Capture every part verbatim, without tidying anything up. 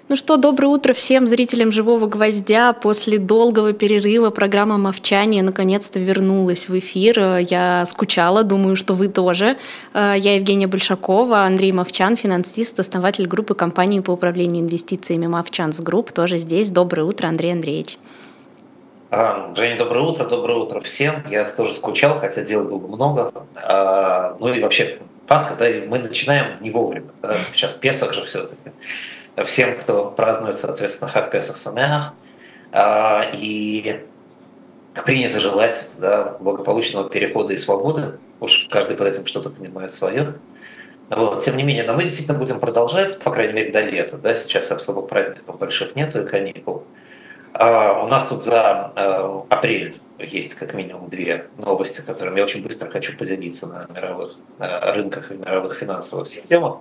Ну что, доброе утро всем зрителям «Живого гвоздя». После долгого перерыва программа «Мовчание» наконец-то вернулась в эфир. Э, Я скучала, думаю, что вы тоже. Э, Я Евгения Большакова, Андрей Мовчан, финансист, основатель группы компании по управлению инвестициями «Мовчанс Групп». Тоже здесь. Доброе утро, Андрей Андреевич. А, Женя, доброе утро, доброе утро всем. Я тоже скучал, хотя дел было много. А, ну и вообще Пасха, да, и мы начинаем не вовремя. Да. Сейчас Песах же все-таки. Всем, кто празднует, соответственно, Хаг Песах Самеах. А, и принято желать, да, благополучного перехода и свободы. Уж каждый под этим что-то понимает свое. Вот. Тем не менее, но мы действительно будем продолжать, по крайней мере, до лета. Да. Сейчас особо праздников больших нету и каникул. А, У нас тут за э, апрель есть как минимум две новости, которыми я очень быстро хочу поделиться на мировых э, рынках и мировых финансовых системах.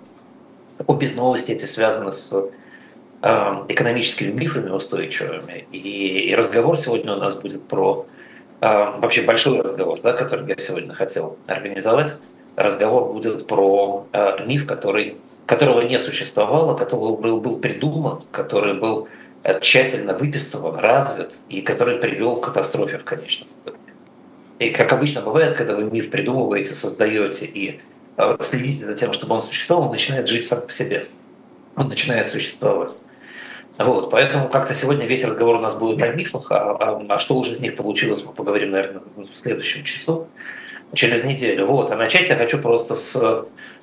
Обе новости эти связаны с э, экономическими мифами устойчивыми. И, и разговор сегодня у нас будет про э, вообще большой разговор, да, который я сегодня хотел организовать. Разговор будет про э, миф, который, которого не существовало, который был, был придуман, который был тщательно выпистован, развит и который привел к катастрофе в конечном итоге. И как обычно бывает, когда вы миф придумываете, создаете и э, следите за тем, чтобы он существовал, он начинает жить сам по себе. Он начинает существовать. Вот, поэтому как-то сегодня весь разговор у нас будет о мифах, а, а, а что уже из них получилось, мы поговорим, наверное, в следующем часу, через неделю. Вот, а начать я хочу просто с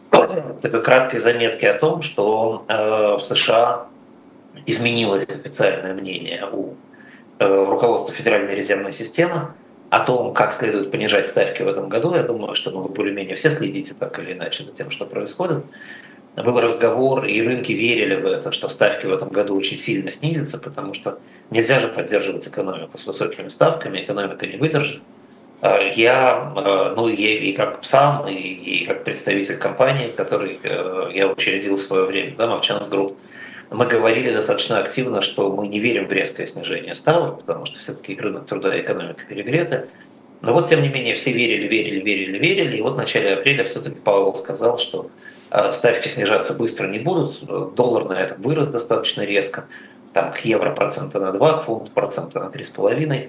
такой краткой заметки о том, что э, в США изменилось официальное мнение у э, руководства Федеральной резервной системы о том, как следует понижать ставки в этом году. Я думаю, что ну, вы более-менее все следите так или иначе за тем, что происходит. Был разговор, и рынки верили в это, что ставки в этом году очень сильно снизятся, потому что нельзя же поддерживать экономику с высокими ставками, экономика не выдержит. Э, Я, э, ну и, и как сам, и, и как представитель компании, который э, я учредил в свое время, да, Мовчанс Групп, мы говорили достаточно активно, что мы не верим в резкое снижение ставок, потому что все-таки рынок труда и экономика перегреты. Но вот, тем не менее, все верили, верили, верили, верили. И вот в начале апреля все-таки Пауэлл сказал, что э, ставки снижаться быстро не будут. Доллар на этом вырос достаточно резко. Там к евро процента на два, к фунту процента на три с половиной.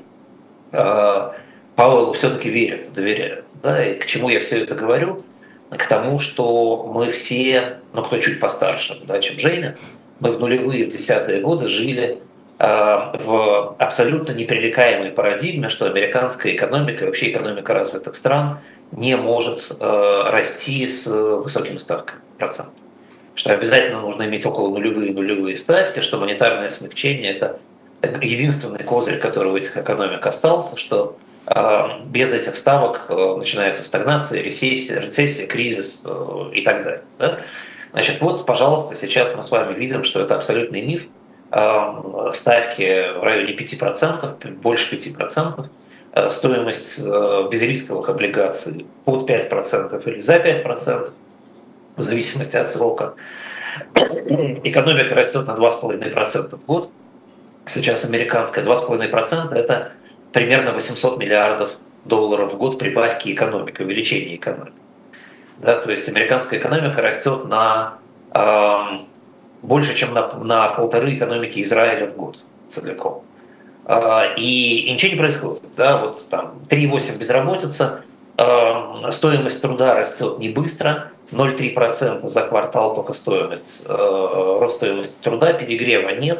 Э, Пауэллу все-таки верят, доверяют. Да? И к чему я все это говорю? К тому, что мы все, ну кто чуть постарше, да, чем Женя, мы в нулевые, в десятые годы жили э, в абсолютно непререкаемой парадигме, что американская экономика и вообще экономика развитых стран не может э, расти с высокими ставками процентов. Что обязательно нужно иметь около нулевые нулевые ставки, что монетарное смягчение – это единственный козырь, который у этих экономик остался, что э, без этих ставок э, начинается стагнация, рецессия, рецессия кризис э, и так далее. Да? Значит, вот, пожалуйста, сейчас мы с вами видим, что это абсолютный миф. Ставки в районе пяти процентов, больше пяти процентов, стоимость безрисковых облигаций под пять процентов или за пять процентов, в зависимости от срока. Экономика растет на два с половиной процента в год. Сейчас американская два с половиной процента – это примерно восемьсот миллиардов долларов в год прибавки экономики, увеличения экономики. Да, то есть американская экономика растет на э, больше, чем на, на полторы экономики Израиля в год целиком. Э, и, и ничего не происходит. Да, вот там три целых восемь десятых безработица, э, стоимость труда растет не быстро, ноль целых три десятых процента за квартал только стоимость, э, рост стоимости труда, перегрева нет,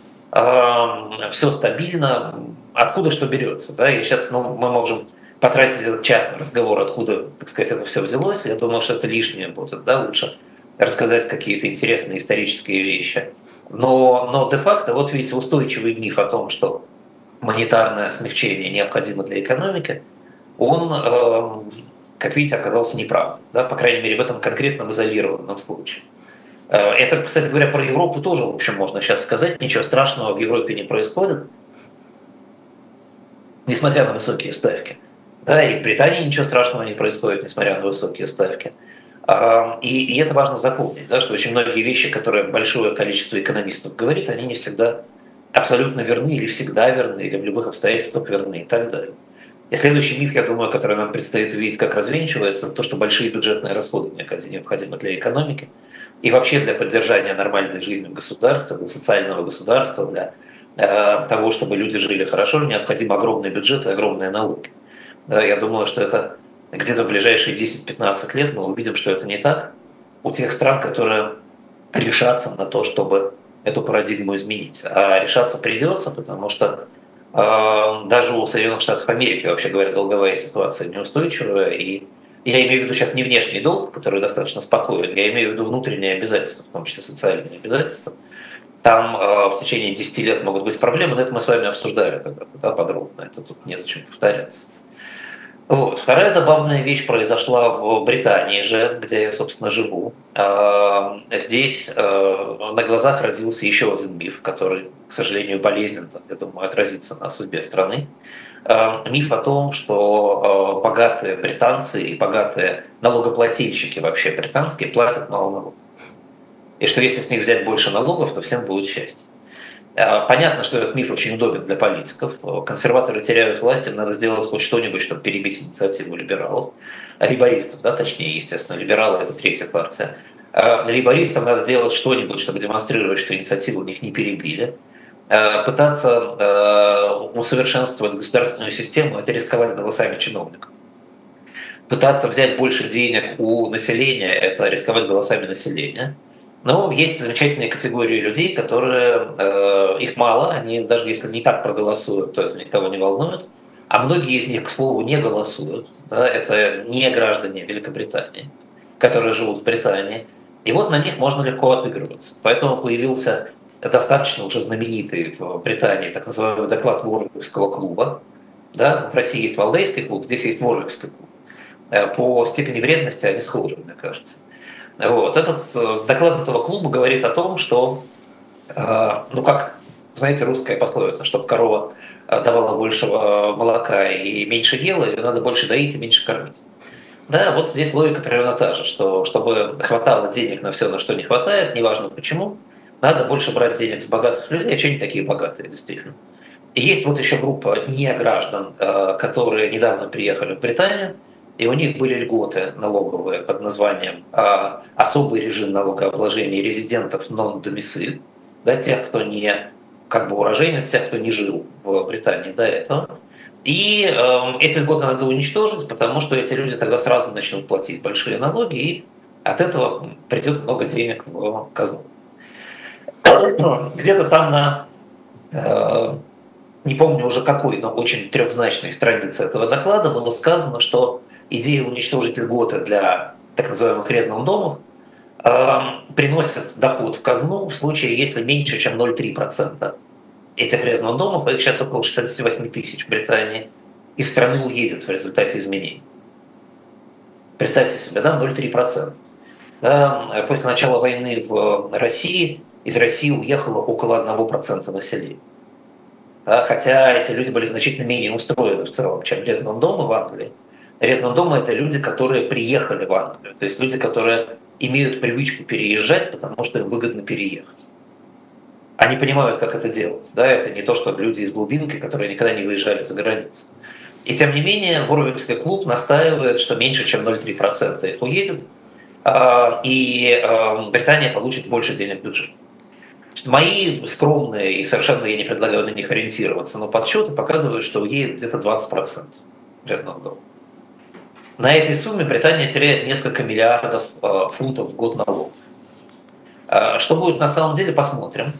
э, все стабильно. Откуда что берется? Да? И сейчас ну, мы можем потратить этот час на разговор, откуда, так сказать, это все взялось. Я думаю, что это лишнее будет, да, лучше рассказать какие-то интересные исторические вещи. Но, но де-факто, вот видите, устойчивый миф о том, что монетарное смягчение необходимо для экономики, он, э, как видите, оказался неправдой, да, по крайней мере, в этом конкретном изолированном случае. Это, кстати говоря, про Европу тоже, в общем, можно сейчас сказать. Ничего страшного в Европе не происходит, несмотря на высокие ставки. Да, и в Британии ничего страшного не происходит, несмотря на высокие ставки. И, и это важно запомнить, да, что очень многие вещи, которые большое количество экономистов говорит, они не всегда абсолютно верны или всегда верны, или в любых обстоятельствах верны и так далее. И следующий миф, я думаю, который нам предстоит увидеть, как развенчивается, то, что большие бюджетные расходы необходимы для экономики. и вообще для поддержания нормальной жизни в государстве, для социального государства, для э, того, чтобы люди жили хорошо, необходим огромный бюджет и огромные налоги. Да, я думаю, что это где-то в ближайшие десять-пятнадцать лет мы увидим, что это не так у тех стран, которые решатся на то, чтобы эту парадигму изменить. А решаться придется, потому что э, даже у Соединенных Штатов Америки, вообще говоря, долговая ситуация неустойчивая. И я имею в виду сейчас не внешний долг, который достаточно спокоен, я имею в виду внутренние обязательства, в том числе социальные обязательства. Там э, в течение десяти лет могут быть проблемы, но это мы с вами обсуждали когда-то, да, подробно, это тут незачем повторяться. Вот. Вторая забавная вещь произошла в Британии же, где я, собственно, живу. Здесь на глазах родился еще один миф, который, к сожалению, болезненно, я думаю, отразится на судьбе страны. Миф о том, что богатые британцы и богатые налогоплательщики вообще британские платят мало налогов. И что если с них взять больше налогов, то всем будет счастье. Понятно, что этот миф очень удобен для политиков. Консерваторы теряют власть, им надо сделать хоть что-нибудь, чтобы перебить инициативу либералов. Лейбористов, да, точнее, естественно, либералы – это третья партия. Лейбористам надо делать что-нибудь, чтобы демонстрировать, что инициативу у них не перебили. Пытаться усовершенствовать государственную систему – это рисковать голосами чиновников. Пытаться взять больше денег у населения – это рисковать голосами населения. Но есть замечательные категории людей, которые, э, их мало, они даже если не так проголосуют, то это никого не волнует. А многие из них, к слову, не голосуют. Да, это не граждане Великобритании, которые живут в Британии. И вот на них можно легко отыгрываться. Поэтому появился достаточно уже знаменитый в Британии так называемый доклад Ворвикского клуба. Да, в России есть Валдейский клуб, здесь есть Ворвикский клуб. По степени вредности они схожи, мне кажется. Вот. Этот доклад этого клуба говорит о том, что, ну как, знаете, русская пословица, чтобы корова давала больше молока и меньше ела, ее надо больше доить и меньше кормить. Да, вот здесь логика примерно та же, что чтобы хватало денег на все, на что не хватает, неважно почему, надо больше брать денег с богатых людей, а что они такие богатые, действительно. И есть вот еще группа неграждан, которые недавно приехали в Британию, и у них были льготы налоговые под названием а, «Особый режим налогообложения резидентов нон-домисиль», да, тех, кто не как бы уроженец, тех, кто не жил в Британии до этого. И э, эти льготы надо уничтожить, потому что эти люди тогда сразу начнут платить большие налоги, и от этого придет много денег в казну. Где-то там на, э, не помню уже какой, но очень трехзначной странице этого доклада было сказано, что идея уничтожить льготы для так называемых резном-домов э, приносит доход в казну в случае, если меньше, чем ноль целых три десятых процента этих резном-домов, а их сейчас около шестьдесят восемь тысяч в Британии, из страны уедет в результате изменений. Представьте себе, да, ноль целых три десятых процента. Да, после начала войны в России из России уехало около одного процента населения. Да, хотя эти люди были значительно менее устроены в целом, чем резном-домы в Англии. Резном-домы – это люди, которые приехали в Англию, то есть люди, которые имеют привычку переезжать, потому что им выгодно переехать. Они понимают, как это делать. Да? Это не то, что люди из глубинки, которые никогда не выезжали за границу. И тем не менее, Ворвикский клуб настаивает, что меньше, чем ноль целых три десятых процента их уедет, и Британия получит больше денег в бюджет. Мои скромные, и совершенно я не предлагаю на них ориентироваться, но подсчеты показывают, что уедет где-то двадцать процентов резного дома. На этой сумме Британия теряет несколько миллиардов фунтов в год налогов. Что будет на самом деле, посмотрим.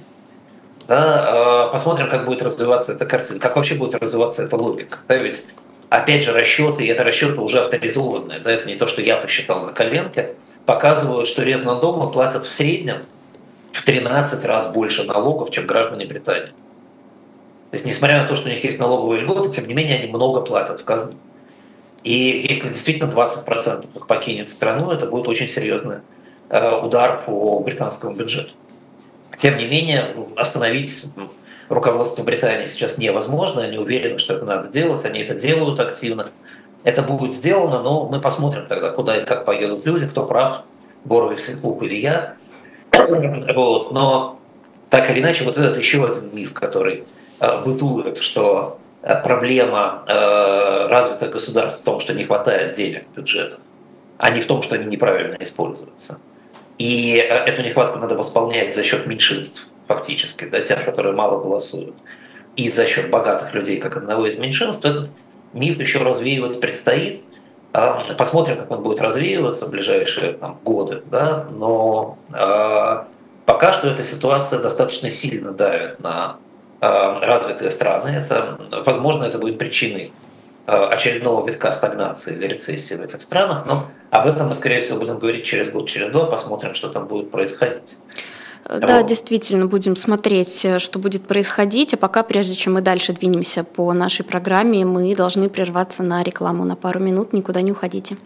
Да, посмотрим, как будет развиваться эта картина, как вообще будет развиваться эта логика. Да, ведь, опять же, расчеты, и это расчеты уже авторизованные, да, это не то, что я посчитал на коленке, показывают, что резного платят в среднем в тринадцать раз больше налогов, чем граждане Британии. То есть, несмотря на то, что у них есть налоговые льготы, тем не менее, они много платят в казну. И если действительно двадцать процентов покинет страну, это будет очень серьезный удар по британскому бюджету. Тем не менее, остановить руководство Британии сейчас невозможно, они уверены, что это надо делать, они это делают активно. Это будет сделано, но мы посмотрим тогда, куда и как поедут люди, кто прав, Ворвикский клуб или я. Вот. Но так или иначе, вот этот еще один миф, который бытует, что проблема развитых государств в том, что не хватает денег в бюджетах, а не в том, что они неправильно используются. И эту нехватку надо восполнять за счет меньшинств, фактически, да, тех, которые мало голосуют, и за счет богатых людей, как одного из меньшинств. Этот миф еще развеивать предстоит. Посмотрим, как он будет развеиваться в ближайшие там, годы. Да? Но э, пока что эта ситуация достаточно сильно давит на э, развитые страны. Это, возможно, это будет причиной э, очередного витка стагнации или рецессии в этих странах. Но об этом мы, скорее всего, будем говорить через год, через два. Посмотрим, что там будет происходить. Да, вот. Действительно, будем смотреть, что будет происходить. А пока, прежде чем мы дальше двинемся по нашей программе, мы должны прерваться на рекламу на пару минут. Никуда не уходите.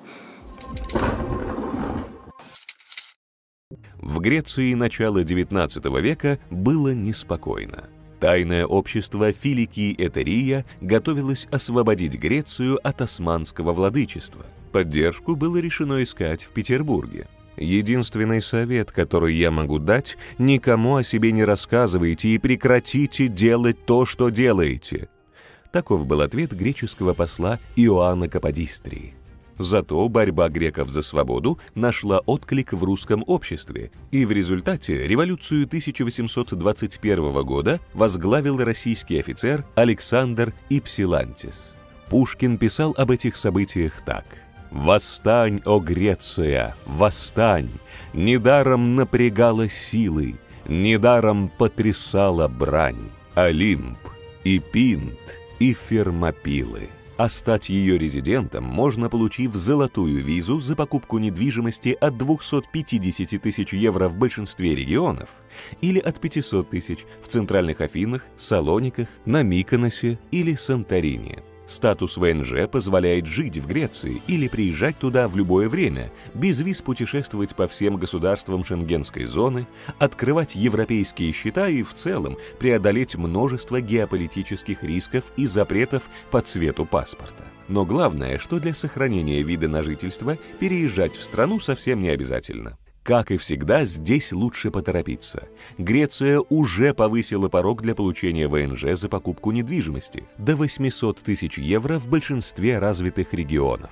В Греции начала девятнадцатого века было неспокойно. Тайное общество Филики Этерия готовилось освободить Грецию от османского владычества. Поддержку было решено искать в Петербурге. Единственный совет, который я могу дать, никому о себе не рассказывайте и прекратите делать то, что делаете. Таков был ответ греческого посла Иоанна Каподистрии. Зато борьба греков за свободу нашла отклик в русском обществе, и в результате революцию тысяча восемьсот двадцать первого года возглавил российский офицер Александр Ипсилантис. Пушкин писал об этих событиях так: «Восстань, о Греция, восстань! Недаром напрягала силы, недаром потрясала брань, Олимп, и Пинт, и Фермопилы». А стать ее резидентом можно, получив золотую визу за покупку недвижимости от двухсот пятидесяти тысяч евро в большинстве регионов или от пятисот тысяч в центральных Афинах, Салониках, на Миконосе или Санторини. Статус ВНЖ позволяет жить в Греции или приезжать туда в любое время, без виз путешествовать по всем государствам Шенгенской зоны, открывать европейские счета и в целом преодолеть множество геополитических рисков и запретов по цвету паспорта. Но главное, что для сохранения вида на жительство переезжать в страну совсем не обязательно. Как и всегда, здесь лучше поторопиться. Греция уже повысила порог для получения ВНЖ за покупку недвижимости до восьмисот тысяч евро в большинстве развитых регионов.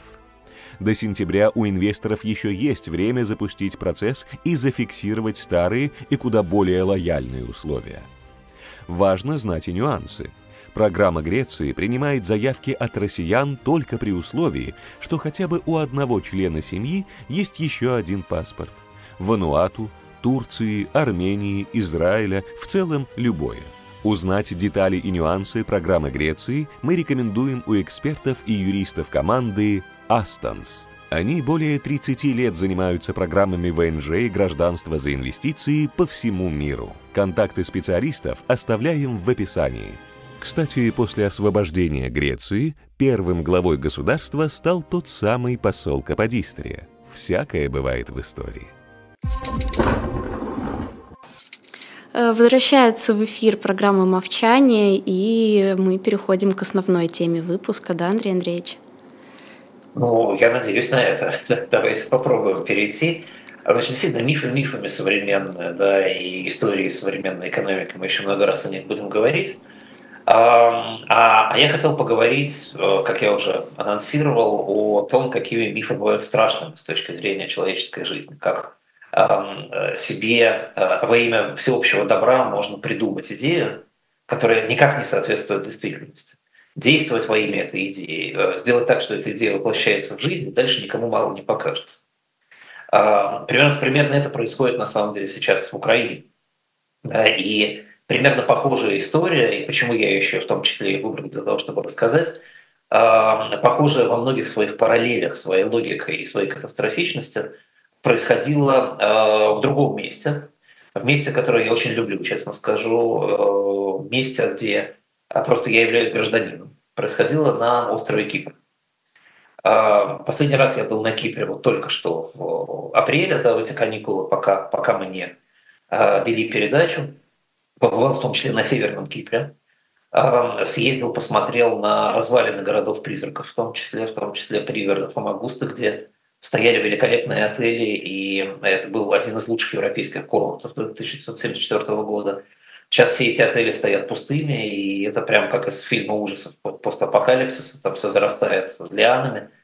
До сентября у инвесторов еще есть время запустить процесс и зафиксировать старые и куда более лояльные условия. Важно знать и нюансы. Программа Греции принимает заявки от россиян только при условии, что хотя бы у одного члена семьи есть еще один паспорт. Вануату, Турции, Армении, Израиля, в целом любое. Узнать детали и нюансы программы Греции мы рекомендуем у экспертов и юристов команды Астонс. Они более тридцати лет занимаются программами ВНЖ и гражданства за инвестиции по всему миру. Контакты специалистов оставляем в описании. Кстати, после освобождения Греции первым главой государства стал тот самый посол Каподистрия. Всякое бывает в истории. Возвращается в эфир программа «Мовчание», и мы переходим к основной теме выпуска, да, Андрей Андреевич? Ну, я надеюсь на это. Давайте попробуем перейти. Значит, действительно, мифы мифами современные, да, и истории современной экономики, мы еще много раз о них будем говорить. А, а я хотел поговорить, как я уже анонсировал, о том, какими мифы бывают страшными с точки зрения человеческой жизни, как себе во имя всеобщего добра можно придумать идею, которая никак не соответствует действительности. Действовать во имя этой идеи, сделать так, что эта идея воплощается в жизнь, и дальше никому мало не покажется. Примерно, примерно это происходит на самом деле сейчас в Украине. Да, и примерно похожая история, и почему я ее еще в том числе и выбрал для того, чтобы рассказать, похожая во многих своих параллелях, своей логикой и своей катастрофичностью, происходило э, в другом месте, в месте, которое я очень люблю, честно скажу, э, месте, где э, просто я являюсь гражданином. Происходило на острове Кипр. Э, последний раз я был на Кипре вот только что в апреле, да, в эти каникулы, пока, пока мы не э, вели передачу. Побывал в том числе на Северном Кипре. Э, съездил, посмотрел на развалины городов-призраков, в том числе, в том числе пригородов Фомагуста, где стояли великолепные отели, и это был один из лучших европейских курортов до тысяча девятьсот семьдесят четвёртого года. Сейчас все эти отели стоят пустыми, и это прям как из фильма ужасов постапокалипсиса, там все зарастает лианами.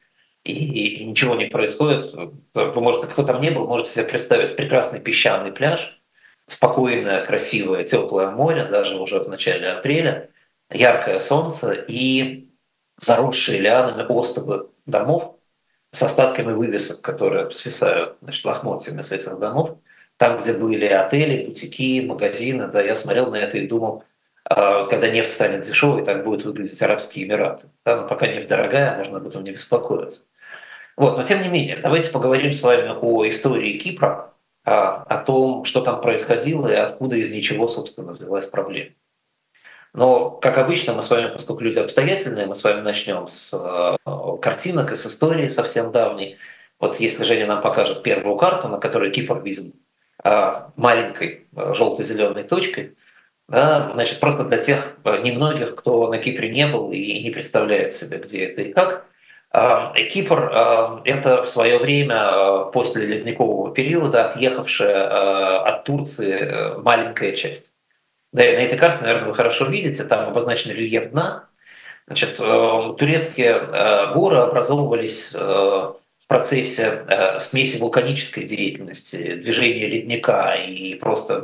и, и ничего не происходит. Вы можете, кто там не был, можете себе представить прекрасный песчаный пляж, спокойное, красивое, теплое море, даже уже в начале апреля, яркое солнце и заросшие лианами остовы домов с остатками вывесок, которые свисают, значит, лохмотьями с этих домов. Там, где были отели, бутики, магазины, да, я смотрел на это и думал, а, вот когда нефть станет дешевой, так будут выглядеть Арабские Эмираты. Да, но пока нефть дорогая, можно об этом не беспокоиться. Вот, но тем не менее, давайте поговорим с вами о истории Кипра, о, о том, что там происходило и откуда из ничего, собственно, взялась проблема. Но, как обычно, мы с вами, поскольку люди обстоятельные, мы с вами начнем с э, картинок и с истории совсем давней. Вот если Женя нам покажет первую карту, на которой Кипр виден э, маленькой э, желто-зеленой точкой, да, значит, просто для тех э, немногих, кто на Кипре не был и не представляет себе, где это и как, э, Кипр э, – это в свое время, э, после ледникового периода, отъехавшая э, от Турции э, маленькая часть. Да, и на этой карте, наверное, вы хорошо видите, там обозначен рельеф дна. Значит, турецкие горы образовывались в процессе смеси вулканической деятельности, движения ледника и просто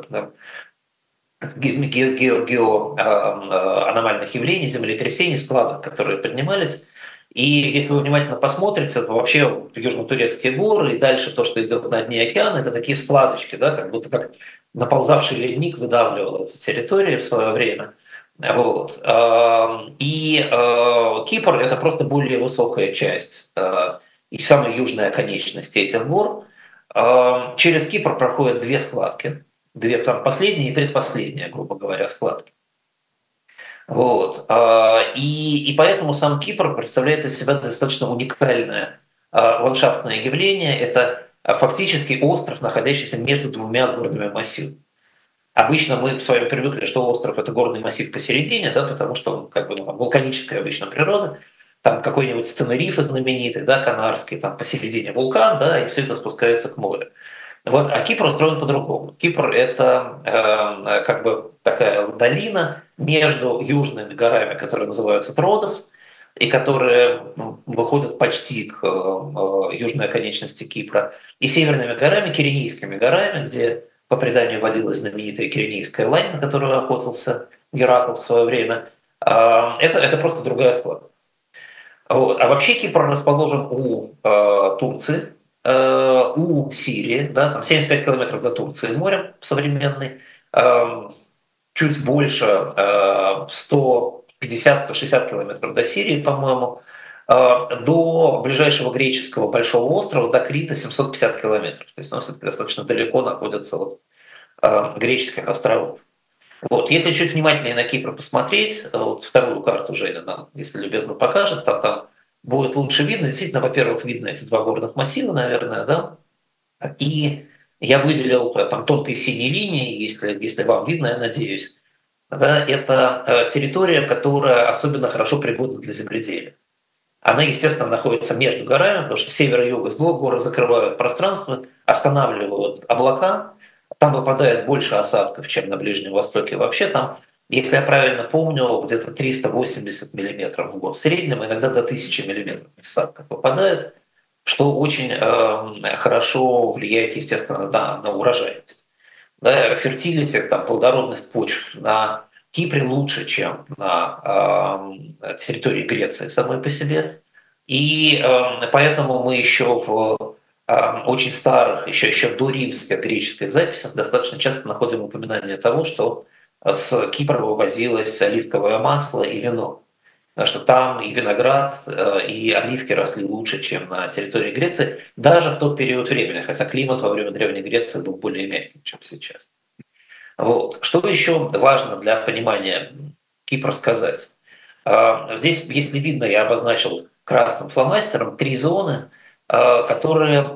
геоаномальных явлений, землетрясений, складок, которые поднимались. И если вы внимательно посмотрите, то вообще южно-турецкие горы и дальше то, что идет на дне океана, это такие складочки, да, как будто как наползавший ледник выдавливал эти территории в свое время. Вот. И Кипр – это просто более высокая часть и самая южная конечность этих гор. Через Кипр проходят две складки, две там последние и предпоследняя, грубо говоря, складки. Вот. И, и поэтому сам Кипр представляет из себя достаточно уникальное ландшафтное явление. Это фактически остров, находящийся между двумя горными массивами. Обычно мы с вами привыкли, что остров – это горный массив посередине, да, потому что он как бы, ну, вулканическая обычно природа. Там какой-нибудь Тенерифе знаменитый, да, канарский, там посередине вулкан, да, и все это спускается к морю. Вот, а Кипр устроен по-другому. Кипр – это э, как бы такая долина между южными горами, которые называются Тродос, и которые ну, выходят почти к э, южной оконечности Кипра, и северными горами, Киренийскими горами, где по преданию водилась знаменитая Киренийская лань, на которую охотился Геракл в свое время. Э, это, это просто другая складка. Вот. А вообще Кипр расположен у э, Турции, у Сирии, да, там семьдесят пять километров до Турции морем современный, чуть больше сто пятьдесят - сто шестьдесят километров до Сирии, по-моему, до ближайшего греческого большого острова, до Крита семьсот пятьдесят километров. То есть он все-таки достаточно далеко находится от греческих островов. Вот. Если чуть внимательнее на Кипр посмотреть, вот вторую карту Женя нам, если любезно, покажет, там, там будет лучше видно. Действительно, во-первых, видно эти два горных массива, наверное, да. И я выделил там тонкой синей линией, если, если вам видно, я надеюсь. Да, это территория, которая особенно хорошо пригодна для земледелия. Она, естественно, находится между горами, потому что север и юг из двух гор закрывают пространство, останавливают облака. Там выпадает больше осадков, чем на Ближнем Востоке. Вообще там, если я правильно помню, где-то триста восемьдесят миллиметров в год. В среднем иногда до тысячи миллиметров осадков выпадает, что очень э, хорошо влияет, естественно, на, на урожайность. Да, фертилити, там, плодородность почв на Кипре лучше, чем на э, территории Греции самой по себе. И э, поэтому мы еще в очень старых, еще, еще до римских греческих записях достаточно часто находим упоминание того, что с Кипра вывозилось оливковое масло и вино. Потому что там и виноград, и оливки росли лучше, чем на территории Греции, даже в тот период времени, хотя климат во время Древней Греции был более мягким, чем сейчас. Вот. Что еще важно для понимания Кипра сказать? Здесь, если видно, я обозначил красным фломастером три зоны, которые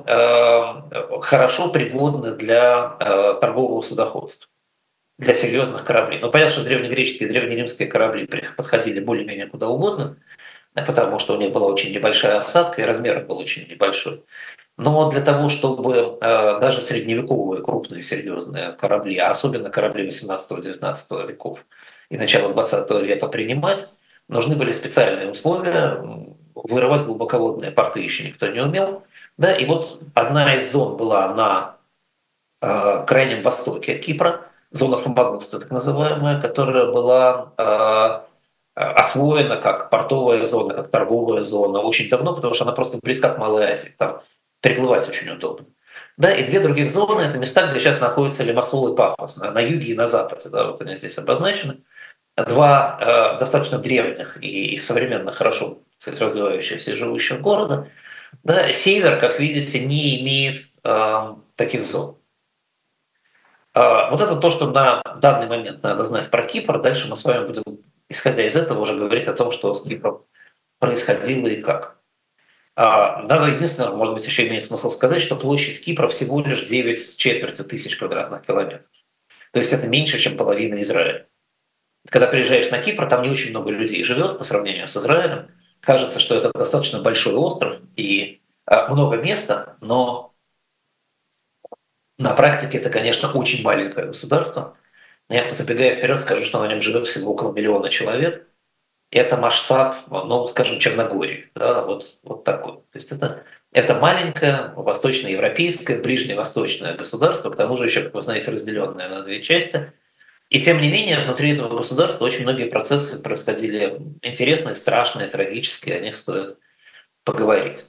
хорошо пригодны для торгового судоходства, для серьезных кораблей. Ну, понятно, что древнегреческие и древнеримские корабли подходили более-менее куда угодно, потому что у них была очень небольшая осадка, и размер был очень небольшой. Но для того, чтобы даже средневековые крупные серьезные корабли, а особенно корабли восемнадцатого-девятнадцатого веков и начала двадцатого века принимать, нужны были специальные условия. вырывать глубоководные порты еще никто не умел. Да, и вот одна из зон была на э, крайнем востоке Кипра, зона Фомагуста, так называемая, которая была э, освоена как портовая зона, как торговая зона очень давно, потому что она просто близка к Малой Азии, там переплывать очень удобно. Да, и две других зоны – это места, где сейчас находятся Лимассол и Пафос, на, на юге и на западе, да, вот они здесь обозначены. Два э, достаточно древних и, и современных, хорошо, кстати, развивающихся и живущих города. Да, север, как видите, не имеет э, таких зон. Э, вот это то, что на данный момент надо знать про Кипр. Дальше мы с вами будем, исходя из этого, уже говорить о том, что с Кипром происходило и как. Э, надо, единственное, может быть, еще имеет смысл сказать, что площадь Кипра всего лишь девять с четвертью тысяч квадратных километров. То есть это меньше, чем половина Израиля. Когда приезжаешь на Кипр, там не очень много людей живет по сравнению с Израилем. Кажется, что это достаточно большой остров и много места, но на практике это, конечно, очень маленькое государство. Я, забегая вперед, скажу, что на нем живет всего около миллиона человек. Это масштаб, ну, скажем, Черногории. Да, вот, вот такой. То есть это, это маленькое восточноевропейское, ближневосточное государство, к тому же еще, как вы знаете, разделенное на две части. И тем не менее, внутри этого государства очень многие процессы происходили интересные, страшные, трагические, о них стоит поговорить.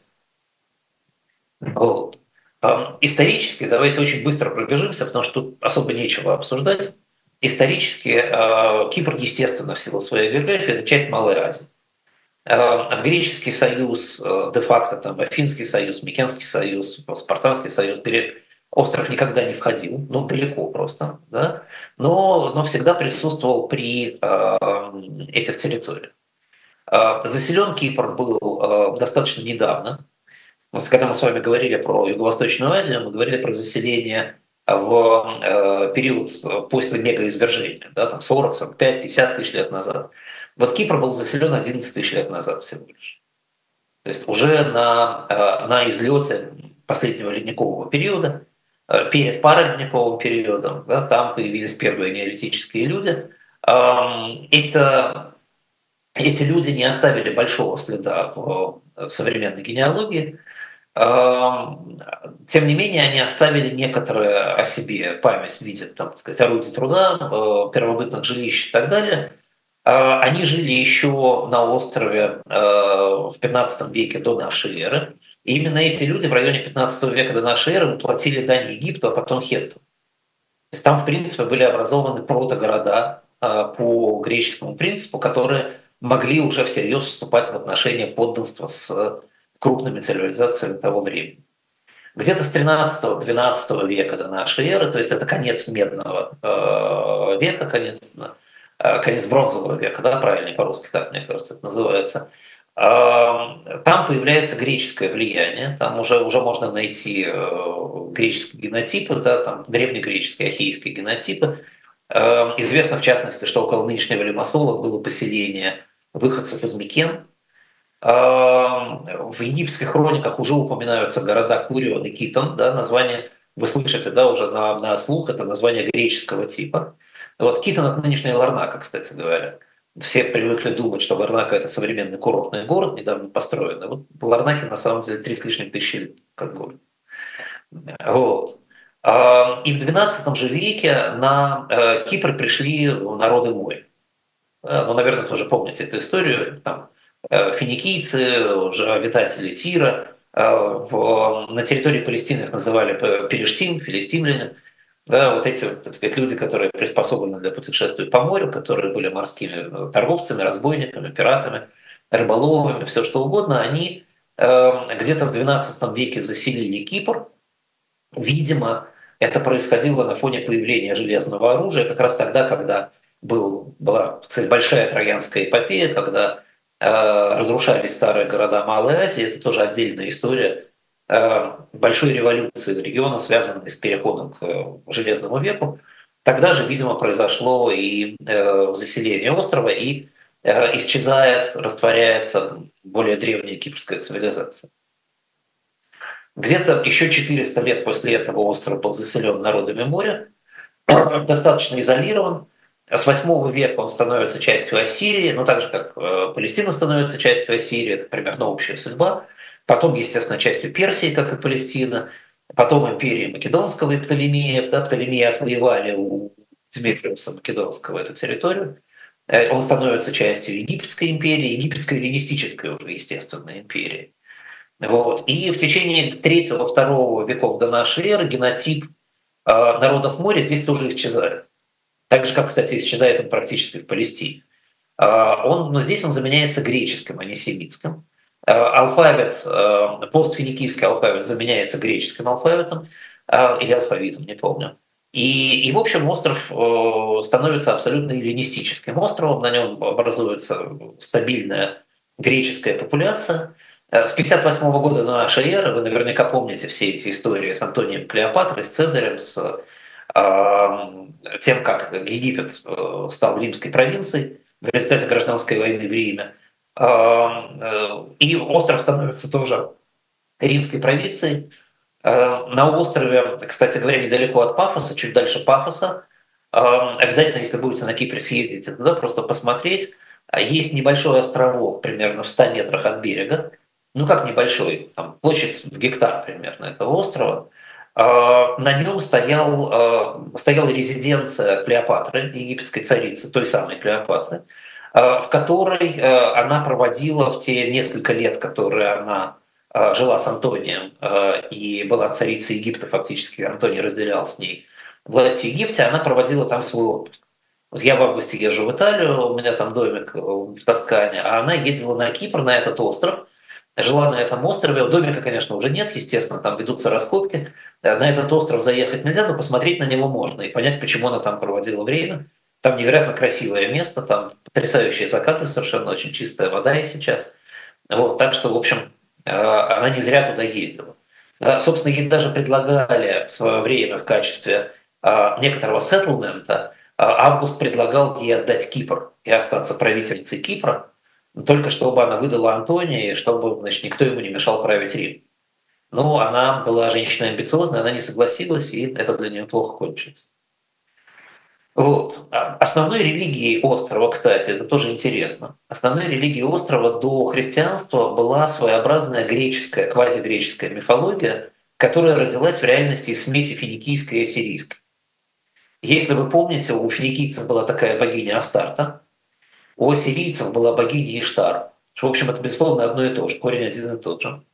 Вот. Исторически, давайте очень быстро пробежимся, потому что тут особо нечего обсуждать. Исторически Кипр, естественно, в силу своей географии, это часть Малой Азии. В Греческий союз, де-факто там Афинский союз, Микенский союз, Спартанский союз, остров никогда не входил, ну далеко просто, да, но, но всегда присутствовал при э, этих территориях. Э, заселен Кипр был э, достаточно недавно. Когда мы с вами говорили про Юго-Восточную Азию, мы говорили про заселение в э, период после мегаизвержения, да, там сорок, сорок пять, пятьдесят тысяч лет назад. Вот Кипр был заселен одиннадцать тысяч лет назад всего лишь. То есть уже на, э, на излете последнего ледникового периода, перед параледниковым периодом, да, там появились первые неолитические люди. Это, эти люди не оставили большого следа в, в современной генеалогии. Тем не менее, они оставили некоторую о себе память в виде, там, так сказать, орудий труда, первобытных жилищ и так далее. Они жили еще на острове в пятнадцатом веке до нашей эры. И именно эти люди в районе пятнадцатого века до нашей эры платили дань Египту, а потом Хетту. То есть там, в принципе, были образованы протогорода по греческому принципу, которые могли уже всерьез вступать в отношения подданства с крупными цивилизациями того времени. Где-то с тринадцатого-двенадцатого века до нашей эры, то есть это конец медного века, конец, конец бронзового века, да, правильнее по-русски так, мне кажется, это называется. Там появляется греческое влияние, там уже, уже можно найти греческие генотипы, да, там древнегреческие, ахейские генотипы. Известно, в частности, что около нынешнего Лимассола было поселение выходцев из Микен. В египетских хрониках уже упоминаются города Курион и Китон, да, название, вы слышите, да, уже на, на слух, это название греческого типа. Вот Китон – это нынешняя Ларнака, кстати говоря. Все привыкли думать, что Ларнака – это современный курортный город, недавно построенный. Вот в Ларнаке на самом деле три с лишним тысячи лет как город. Вот. И в двенадцатом же веке на Кипр пришли народы моря. Ну, наверное, тоже помните эту историю. Там финикийцы, уже обитатели Тира. В, на территории Палестины их называли Перештим, филистимляне. Да, вот эти, так сказать, люди, которые приспособлены для путешествий по морю, которые были морскими торговцами, разбойниками, пиратами, рыболовами, все что угодно, они э, где-то в двенадцатом веке заселили Кипр. Видимо, это происходило на фоне появления железного оружия, как раз тогда, когда был, была, так сказать, большая троянская эпопея, когда э, разрушались старые города Малой Азии. Это тоже отдельная история большой революции региона, связанной с переходом к Железному веку. Тогда же, видимо, произошло и заселение острова, и исчезает, растворяется более древняя кипрская цивилизация. Где-то еще четыреста лет после этого остров был заселен народами моря, достаточно изолирован. С восьмого века он становится частью Ассирии, ну так же, как Палестина становится частью Ассирии, это примерно общая судьба. Потом, естественно, частью Персии, как и Палестина. Потом империи Македонского и Птолемеев. Да, Птолемеи отвоевали у Дмитриуса Македонского эту территорию. Он становится частью Египетской империи, египетской эллинистической уже, естественно, империи. Вот. И в течение третьего-второго веков до нашей эры генотип народов моря здесь тоже исчезает. Так же, как, кстати, исчезает он практически в Палестине. Он, но здесь он заменяется греческим, а не семитским. Алфавит, постфиникийский алфавит заменяется греческим алфавитом или алфавитом, не помню. И, и в общем, остров становится абсолютно эллинистическим островом, на нем образуется стабильная греческая популяция. С пятьдесят восьмого года до нашей эры, вы наверняка помните все эти истории с Антонием Клеопатрой, с Цезарем, с тем, как Египет стал римской провинцией в результате гражданской войны в Риме. И остров становится тоже римской провинцией. На острове, кстати говоря, недалеко от Пафоса, чуть дальше Пафоса, обязательно, если будете на Кипре, съездите туда, просто посмотреть. Есть небольшой островок, примерно в ста метрах от берега. Ну как небольшой, там площадь в гектар примерно этого острова. На нем стоял, стояла резиденция Клеопатры, египетской царицы, той самой Клеопатры, в которой она проводила в те несколько лет, которые она жила с Антонием и была царицей Египта, фактически Антоний разделял с ней власть в Египте, она проводила там свой отпуск. Вот я в августе езжу в Италию, у меня там домик в Тоскане, а она ездила на Кипр, на этот остров, жила на этом острове. Домика, конечно, уже нет, естественно, там ведутся раскопки. На этот остров заехать нельзя, но посмотреть на него можно и понять, почему она там проводила время. Там невероятно красивое место, там потрясающие закаты, совершенно очень чистая вода и сейчас. Вот, так что, в общем, она не зря туда ездила. Собственно, ей даже предлагали в свое время в качестве некоторого сеттлмента, Август предлагал ей отдать Кипр и остаться правительницей Кипра, только чтобы она выдала Антония, и чтобы, значит, никто ему не мешал править Рим. Но она была женщина амбициозная, она не согласилась, и это для нее плохо кончилось. Вот. Основной религией острова, кстати, это тоже интересно, основной религией острова до христианства была своеобразная греческая, квазигреческая мифология, которая родилась в реальности из смеси финикийской и ассирийской. Если вы помните, у финикийцев была такая богиня Астарта, у ассирийцев была богиня Иштар, что, в общем, это, безусловно, одно и то же, корень один и тот же.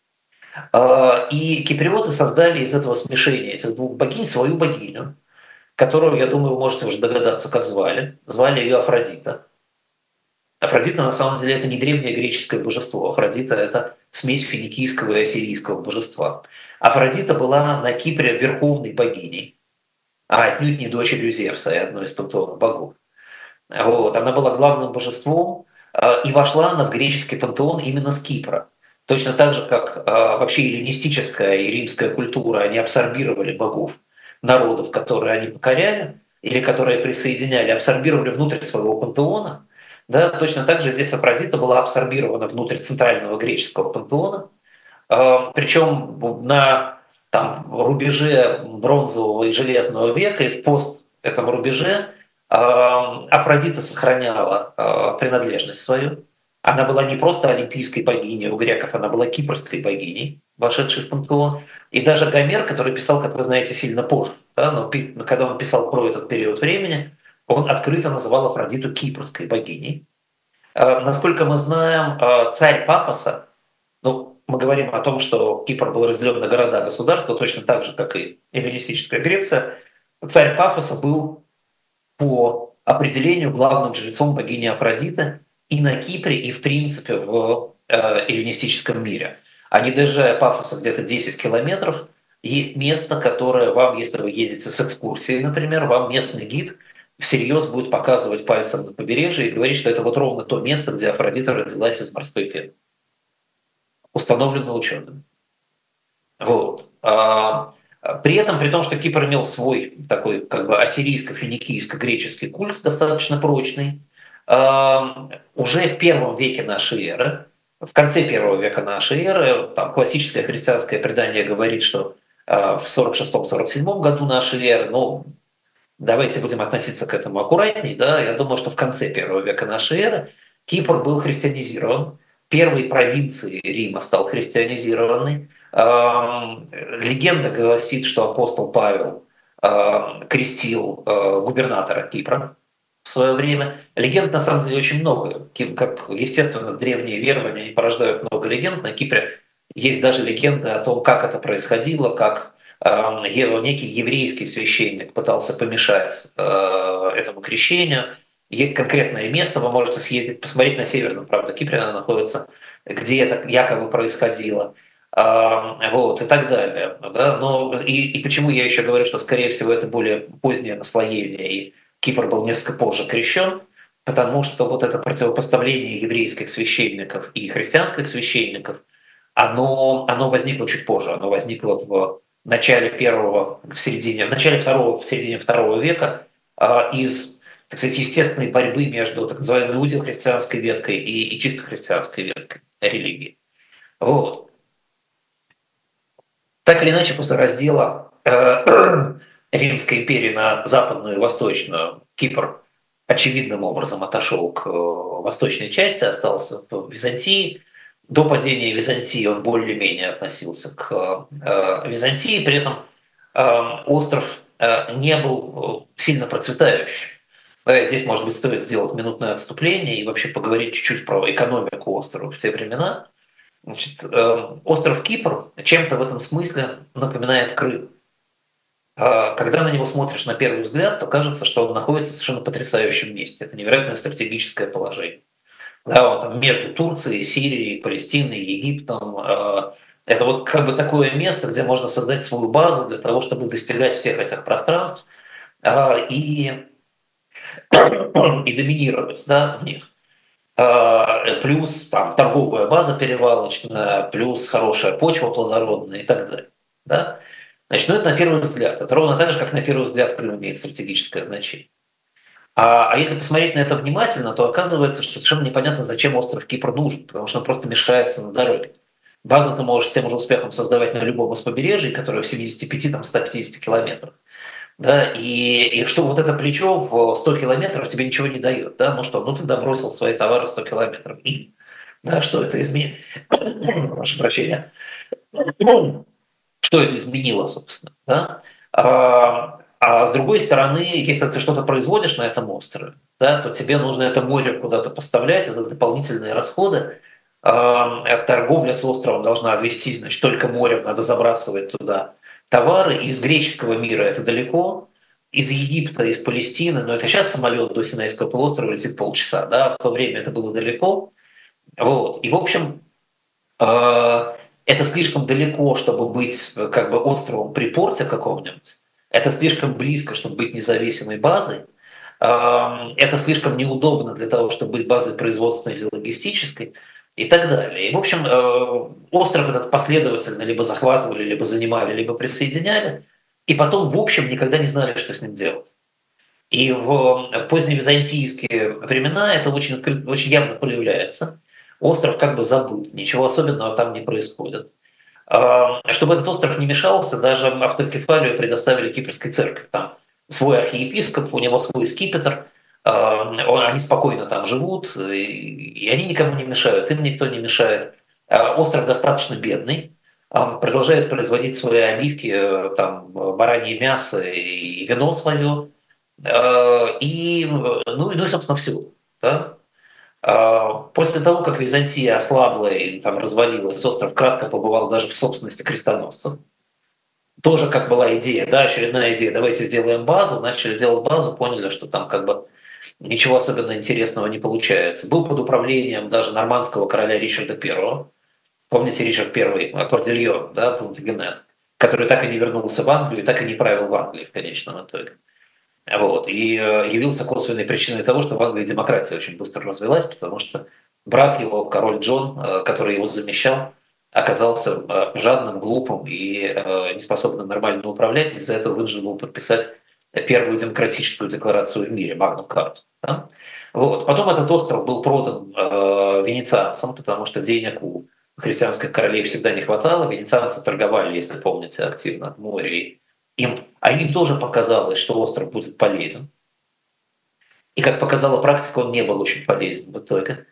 И киприоты создали из этого смешения этих двух богинь свою богиню, которую, я думаю, вы можете уже догадаться, как звали. Звали ее Афродита. Афродита, на самом деле, это не древнее греческое божество. Афродита — это смесь финикийского и ассирийского божества. Афродита была на Кипре верховной богиней, а отнюдь не дочерью Зевса и одной из пантеона богов. Вот. Она была главным божеством, и вошла она в греческий пантеон именно с Кипра. Точно так же, как вообще эллинистическая и римская культура, они абсорбировали богов народов, которые они покоряли или которые присоединяли, абсорбировали внутрь своего пантеона. Да, точно так же здесь Афродита была абсорбирована внутрь центрального греческого пантеона. Причем на там, рубеже бронзового и железного века и в пост этом рубеже Афродита сохраняла принадлежность свою. Она была не просто олимпийской богиней у греков, она была кипрской богиней, вошедшей в пантеон. И даже Гомер, который писал, как вы знаете, сильно позже, да, но когда он писал про этот период времени, он открыто называл Афродиту кипрской богиней. Насколько мы знаем, царь Пафоса, ну, мы говорим о том, что Кипр был разделен на города-государства, точно так же, как и эллинистическая Греция, царь Пафоса был по определению главным жрецом богини Афродиты и на Кипре, и в принципе в эллинистическом мире. А не доезжая Пафоса где-то десять километров, есть место, которое вам, если вы едете с экскурсией, например, вам местный гид всерьез будет показывать пальцем на побережье и говорить, что это вот ровно то место, где Афродита родилась из морской пены. Установлено учеными. Вот. При этом, при том, что Кипр имел свой такой как бы ассирийско-финикийско-греческий культ достаточно прочный, уже в первом веке нашей эры, в конце первого века нашей эры, там классическое христианское предание говорит, что в сорок шестом — сорок седьмом году нашей эры, ну, давайте будем относиться к этому аккуратней, да, я думаю, что в конце первого века нашей эры Кипр был христианизирован, первой провинцией Рима стал христианизированной. Легенда гласит, что апостол Павел крестил губернатора Кипра в свое время. Легенд на самом деле очень много. Как, естественно, древние верования они порождают много легенд. На Кипре есть даже легенды о том, как это происходило, как некий еврейский священник пытался помешать этому крещению. Есть конкретное место, вы можете съездить, посмотреть на северном, правда, Кипре она находится, где это якобы происходило. Вот, и так далее. Да? Но и, и почему я еще говорю, что, скорее всего, это более позднее наслоение, и Кипр был несколько позже крещен, потому что вот это противопоставление еврейских священников и христианских священников, оно, оно возникло чуть позже, оно возникло в начале первого, в середине, в начале второго, в середине второго века из, так сказать, естественной борьбы между так называемой иудео-христианской веткой и, и чисто христианской веткой религии. Вот. Так или иначе, после раздела э, Римской империи на западную и восточную, Кипр очевидным образом отошел к восточной части, остался в Византии. До падения Византии он более-менее относился к э, Византии, при этом э, остров э, не был сильно процветающим. Да, здесь, может быть, стоит сделать минутное отступление и вообще поговорить чуть-чуть про экономику острова в те времена. Значит, остров Кипр чем-то в этом смысле напоминает Крым. Когда на него смотришь на первый взгляд, то кажется, что он находится в совершенно потрясающем месте. Это невероятное стратегическое положение. Да, он там между Турцией, Сирией, Палестиной, Египтом. Это вот как бы такое место, где можно создать свою базу для того, чтобы достигать всех этих пространств и, и доминировать, да, в них. Плюс там торговая база перевалочная, плюс хорошая почва плодородная и так далее. Да? Значит, ну это на первый взгляд. Это ровно так же, как на первый взгляд Крым имеет стратегическое значение. А, а если посмотреть на это внимательно, то оказывается, что совершенно непонятно, зачем остров Кипр нужен, потому что он просто мешается на дороге. Базу ты можешь с тем же успехом создавать на любом из побережий, которое в семидесяти пяти - ста пятидесяти километрах. Да, и, и что вот это плечо в сто километров тебе ничего не дает. Да? Ну что, ну ты добросил свои товары сто километров. И, да, что это изменило? Прошу прощения. Что это изменило, собственно? Да? А, а с другой стороны, если ты что-то производишь на этом острове, да, то тебе нужно это море куда-то поставлять, это дополнительные расходы. А, торговля с островом должна вестись, значит, только морем, надо забрасывать туда товары. Из греческого мира это далеко, из Египта, из Палестины, но это сейчас самолет до Синайского полуострова летит полчаса, да, в то время это было далеко. Вот. И, в общем, это слишком далеко, чтобы быть как бы островом при порте каком-нибудь. Это слишком близко, чтобы быть независимой базой. Это слишком неудобно для того, чтобы быть базой производственной или логистической. И так далее. И, в общем, остров этот последовательно либо захватывали, либо занимали, либо присоединяли, и потом, в общем, никогда не знали, что с ним делать. И в поздневизантийские времена это очень, открыто, очень явно проявляется. Остров как бы забыт, ничего особенного там не происходит. Чтобы этот остров не мешался, даже автокефалию предоставили Кипрской церкви. Там свой архиепископ, у него свой скипетр, они спокойно там живут, и они никому не мешают, им никто не мешает. Остров достаточно бедный, продолжает производить свои оливки, там, баранье мясо и вино свое, и, ну, и, собственно, все. Да? После того, как Византия ослабла и там развалилась, остров кратко побывал даже в собственности крестоносцев. Тоже как была идея, да, очередная идея, давайте сделаем базу, начали делать базу, поняли, что там как бы ничего особенно интересного не получается. Был под управлением даже нормандского короля Ричарда Первого. Помните Ричард Первый, Кордильон, да, Плантагенет, который так и не вернулся в Англию, и так и не правил в Англии в конечном итоге. Вот. И явился косвенной причиной того, что в Англии демократия очень быстро развилась, потому что брат его, король Джон, который его замещал, оказался жадным, глупым и неспособным нормально управлять, и из-за этого вынужден был подписать первую демократическую декларацию в мире, Магну Карту. Да? Вот. Потом этот остров был продан э, венецианцам, потому что денег у христианских королей всегда не хватало. Венецианцы торговали, если помните, активно в море им, а им тоже показалось, что остров будет полезен. И, как показала практика, он не был очень полезен в итоге.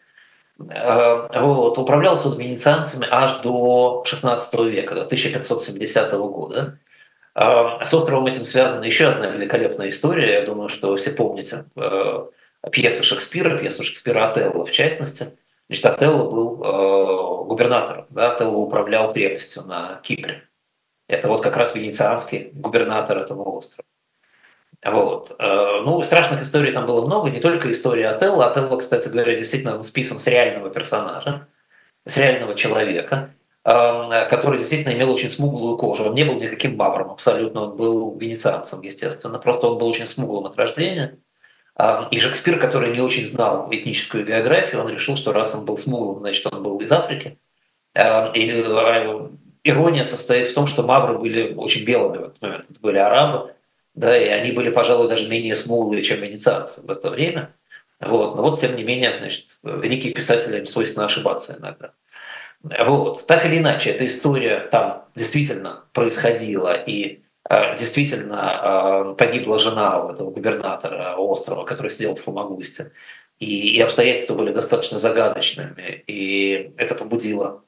Вот. Управлялся он венецианцами аж до шестнадцатого века, до тысяча пятьсот семидесятого года. С островом этим связана еще одна великолепная история. Я думаю, что вы все помните пьесу Шекспира, пьесу Шекспира «Отелло» в частности. Значит, Отелло был губернатором, да, Отелло управлял крепостью на Кипре. Это вот как раз венецианский губернатор этого острова. Вот. Ну, страшных историй там было много, не только история Отелло. Отелло, кстати говоря, действительно списан с реального персонажа, с реального человека, который действительно имел очень смуглую кожу. Он не был никаким мавром абсолютно, он был венецианцем, естественно. Просто он был очень смуглым от рождения. И Шекспир, который не очень знал этническую географию, он решил, что раз он был смуглым, значит, он был из Африки. И ирония состоит в том, что мавры были очень белыми в этот момент. Это были арабы, да, и они были, пожалуй, даже менее смуглые, чем венецианцы в это время. Вот. Но вот, тем не менее, значит, великие писатели, им свойственно ошибаться иногда. Вот. Так или иначе, эта история там действительно происходила, и э, действительно э, погибла жена у этого губернатора острова, который сидел в Фомагусте, и, и обстоятельства были достаточно загадочными, и это побудило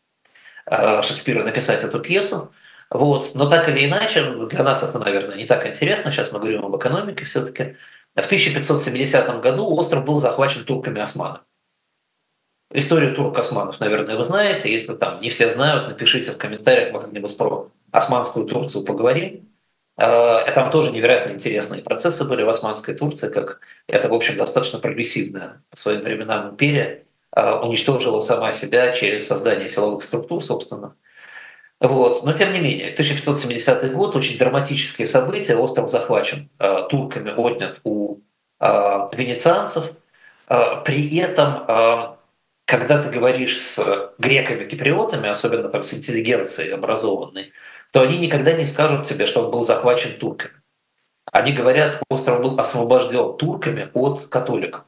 э, Шекспира написать эту пьесу. Вот. Но так или иначе, для нас это, наверное, не так интересно, сейчас мы говорим об экономике все-таки. В тысяча пятьсот семидесятом году остров был захвачен турками-османами. Историю турок-османов, наверное, вы знаете. Если там не все знают, напишите в комментариях, мы как-нибудь про османскую Турцию поговорим. Там тоже невероятно интересные процессы были в османской Турции, как это, в общем, достаточно прогрессивная по своим временам империя уничтожила сама себя через создание силовых структур собственных. Вот. Но тем не менее, тысяча пятьсот семидесятый год, очень драматические события, остров захвачен турками, отнят у венецианцев. При этом когда ты говоришь с греками-киприотами, особенно там с интеллигенцией образованной, то они никогда не скажут тебе, что он был захвачен турками. Они говорят, остров был освобожден турками от католиков.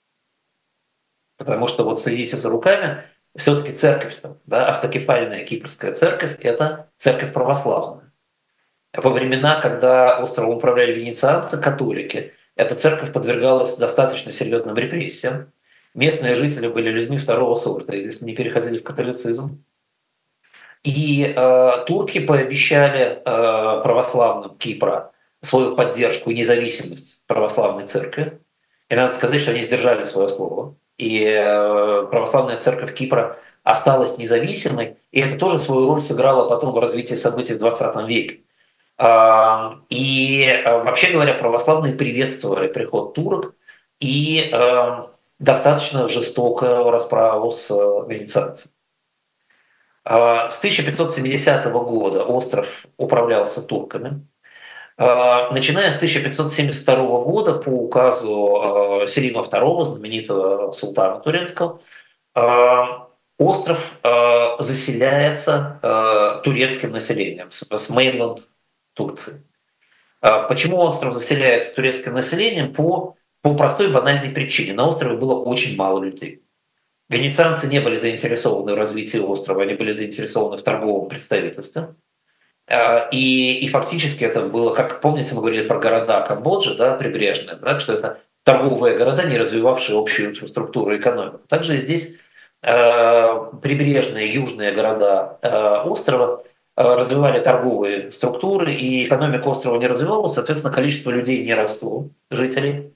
Потому что вот следите за руками, все-таки церковь, да, автокефальная кипрская церковь, это церковь православная. Во времена, когда островом управляли венецианцы, католики, эта церковь подвергалась достаточно серьезным репрессиям. Местные жители были людьми второго сорта, если не переходили в католицизм. И э, турки пообещали э, православным Кипра свою поддержку и независимость православной церкви. И надо сказать, что они сдержали свое слово. И э, православная церковь Кипра осталась независимой. И это тоже свою роль сыграло потом в развитии событий в двадцатом веке. Э, и э, вообще говоря, православные приветствовали приход турок и э, достаточно жестокую расправу с венецианцами. С тысяча пятьсот семидесятого года остров управлялся турками. Начиная с тысяча пятьсот семьдесят второго года по указу Селима второго, знаменитого султана турецкого, остров заселяется турецким населением с мейнленд Турции. Почему остров заселяется турецким населением? По По простой банальной причине. На острове было очень мало людей. Венецианцы не были заинтересованы в развитии острова, они были заинтересованы в торговом представительстве. И, и фактически это было, как помните, мы говорили про города Камбоджи, да, прибрежные, да, что это торговые города, не развивавшие общую инфраструктуру и экономику. Также и здесь э, прибрежные южные города э, острова э, развивали торговые структуры, и экономика острова не развивалась, соответственно, количество людей не росло, жителей.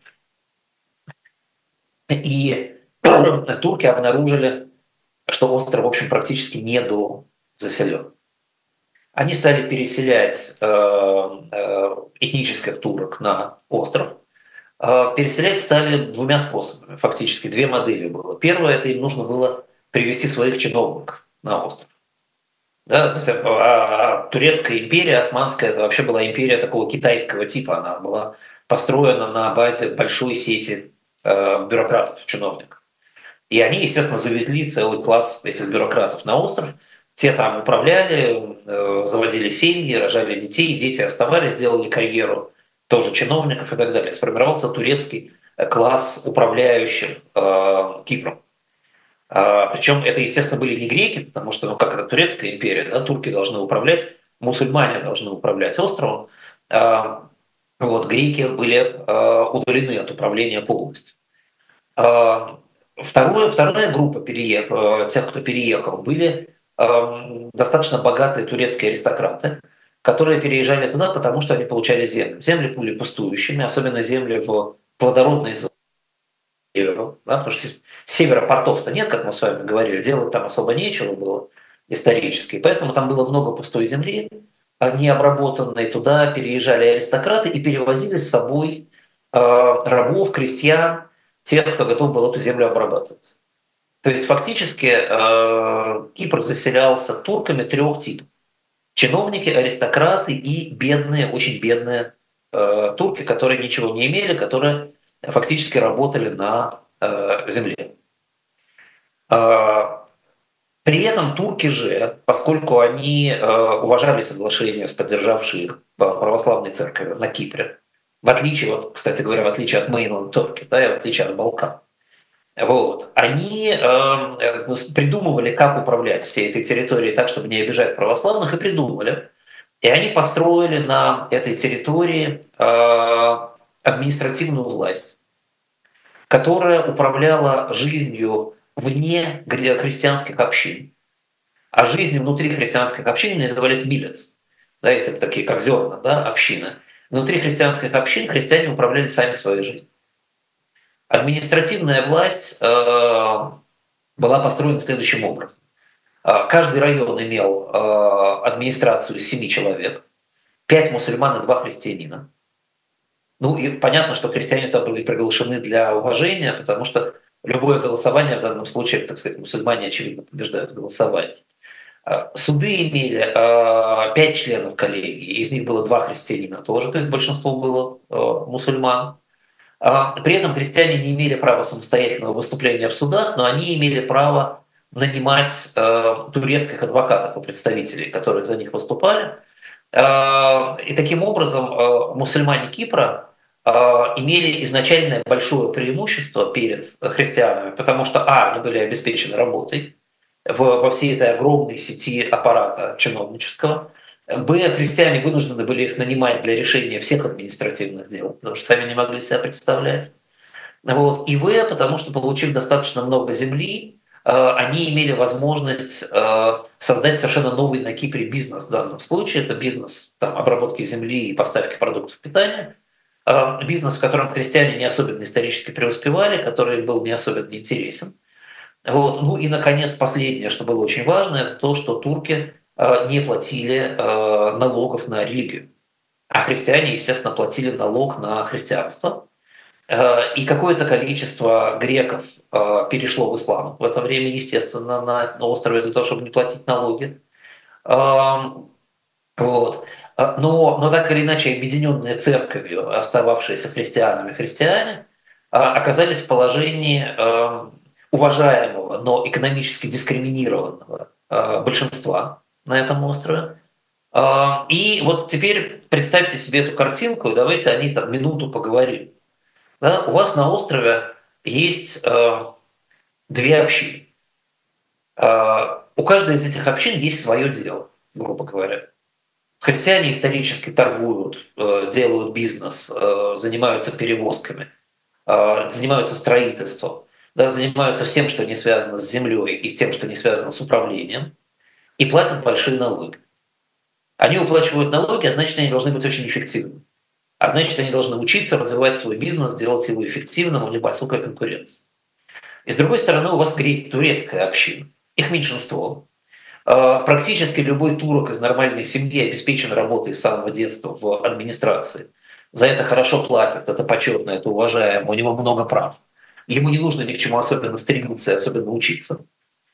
И турки обнаружили, что остров, в общем, практически недозаселен. Они стали переселять э, э, этнических турок на остров. Э, переселять стали двумя способами, фактически две модели было. Первое, это им нужно было привести своих чиновников на остров. Да, то есть, а, а, турецкая империя, османская, это вообще была империя такого китайского типа. Она была построена на базе большой сети э, бюрократов, чиновников. И они, естественно, завезли целый класс этих бюрократов на остров. Те там управляли, э, заводили семьи, рожали детей, дети оставались, делали карьеру тоже чиновников и так далее. Сформировался турецкий класс управляющих э, Кипром. Э, причем это, естественно, были не греки, потому что, ну, как это турецкая империя, да, турки должны управлять мусульмане должны управлять островом, вот, греки были удалены от управления полностью. Второе, вторая группа переех... тех, кто переехал, были достаточно богатые турецкие аристократы, которые переезжали туда, потому что они получали земли. Земли были пустующими, особенно земли в плодородной зоне. Да, потому что с севера портов-то нет, как мы с вами говорили, делать там особо нечего было исторически. Поэтому там было много пустой земли, необработанной. Туда переезжали аристократы и перевозили с собой э, рабов, крестьян, тех, кто готов был эту землю обрабатывать. То есть фактически э, Кипр заселялся турками трех типов. Чиновники, аристократы и бедные, очень бедные э, турки, которые ничего не имели, которые фактически работали на э, земле. Э, при этом турки же, поскольку они э, уважали соглашения с поддержавшей их православной церковью на Кипре, в отличие, вот, кстати говоря, в отличие от Мейнланд Турки, да, и в отличие от Балкан, вот, они э, придумывали, как управлять всей этой территорией так, чтобы не обижать православных, и придумывали. И они построили на этой территории э, административную власть, которая управляла жизнью вне христианских общин. А жизнью внутри христианских общин назывались милец, да, эти такие, как зерна, да, общины. Внутри христианских общин христиане управляли сами своей жизнью. Административная власть э, была построена следующим образом. Э, каждый район имел э, администрацию из семи человек, пять мусульман и два христианина. Ну и понятно, что христиане туда были приглашены для уважения, потому что любое голосование в данном случае, так сказать, мусульмане, очевидно, побеждают голосование. Э, суды имели э, пять членов коллегии, из них было два христианина тоже, то есть большинство было э, мусульман. При этом христиане не имели права самостоятельного выступления в судах, но они имели право нанимать э, турецких адвокатов и представителей, которые за них выступали. Э, и таким образом э, мусульмане Кипра э, имели изначальное большое преимущество перед христианами, потому что, а, они были обеспечены работой в, во всей этой огромной сети аппарата чиновнического, Б, христиане вынуждены были их нанимать для решения всех административных дел, потому что сами не могли себя представлять. Вот. И В, потому что, получив достаточно много земли, они имели возможность создать совершенно новый на Кипре бизнес. В данном случае это бизнес там, обработки земли и поставки продуктов питания. Бизнес, в котором христиане не особенно исторически преуспевали, который был не особенно интересен. Вот. Ну и, наконец, последнее, что было очень важно, это то, что турки не платили налогов на религию. А христиане, естественно, платили налог на христианство. И какое-то количество греков перешло в ислам в это время, естественно, на острове для того, чтобы не платить налоги. Вот. Но, но так или иначе, объединенные церковью, остававшиеся христианами христиане, оказались в положении уважаемого, но экономически дискриминированного большинства на этом острове. И вот теперь представьте себе эту картинку, и давайте о ней там минуту поговорим. Да? У вас на острове есть э, две общины. Э, у каждой из этих общин есть свое дело, грубо говоря. Христиане исторически торгуют, э, делают бизнес, э, занимаются перевозками, э, занимаются строительством, да, занимаются всем, что не связано с землей и тем, что не связано с управлением, и платят большие налоги. Они уплачивают налоги, а значит, они должны быть очень эффективны. А значит, они должны учиться развивать свой бизнес, делать его эффективным, у них высокая конкуренция. И с другой стороны, у вас турецкая община. Их меньшинство. Практически любой турок из нормальной семьи обеспечен работой с самого детства в администрации. За это хорошо платят, это почетно, это уважаемо, у него много прав. Ему не нужно ни к чему особенно стремиться, особенно учиться.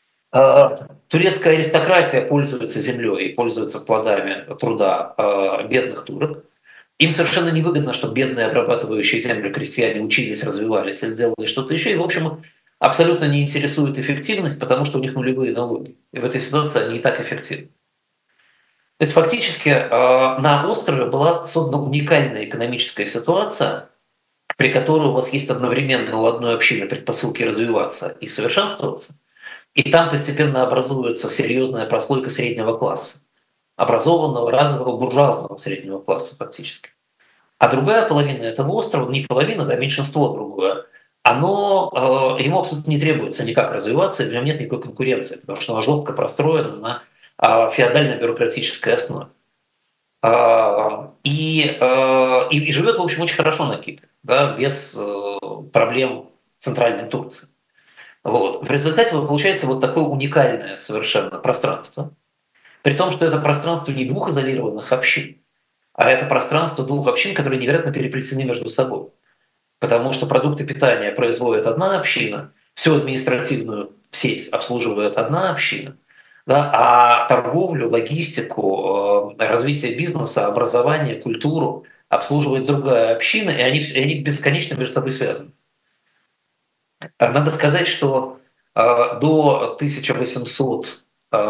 Турецкая аристократия пользуется землей и пользуется плодами труда бедных турок. Им совершенно невыгодно, чтобы бедные обрабатывающие землю крестьяне учились, развивались или делали что-то еще. И, в общем, абсолютно не интересует эффективность, потому что у них нулевые налоги. И в этой ситуации они и так эффективны. То есть фактически на острове была создана уникальная экономическая ситуация, при которой у вас есть одновременно у одной общины предпосылки развиваться и совершенствоваться, и там постепенно образуется серьезная прослойка среднего класса. образованного, развитого буржуазного среднего класса фактически. А другая половина этого острова, не половина, да, меньшинство другое, оно, э, ему абсолютно не требуется никак развиваться, и в нем нет никакой конкуренции, потому что оно жестко простроено на э, феодально-бюрократической основе. Э, и, э, и, и живет, в общем, очень хорошо на Кипре, да, без э, проблем центральной Турции. Вот. В результате получается вот такое уникальное совершенно пространство, при том, что это пространство не двух изолированных общин, а это пространство двух общин, которые невероятно переплетены между собой. Потому что продукты питания производит одна община, всю административную сеть обслуживает одна община, да, а торговлю, логистику, развитие бизнеса, образование, культуру обслуживает другая община, и они, и они бесконечно между собой связаны. Надо сказать, что э, до тысяча восемьсот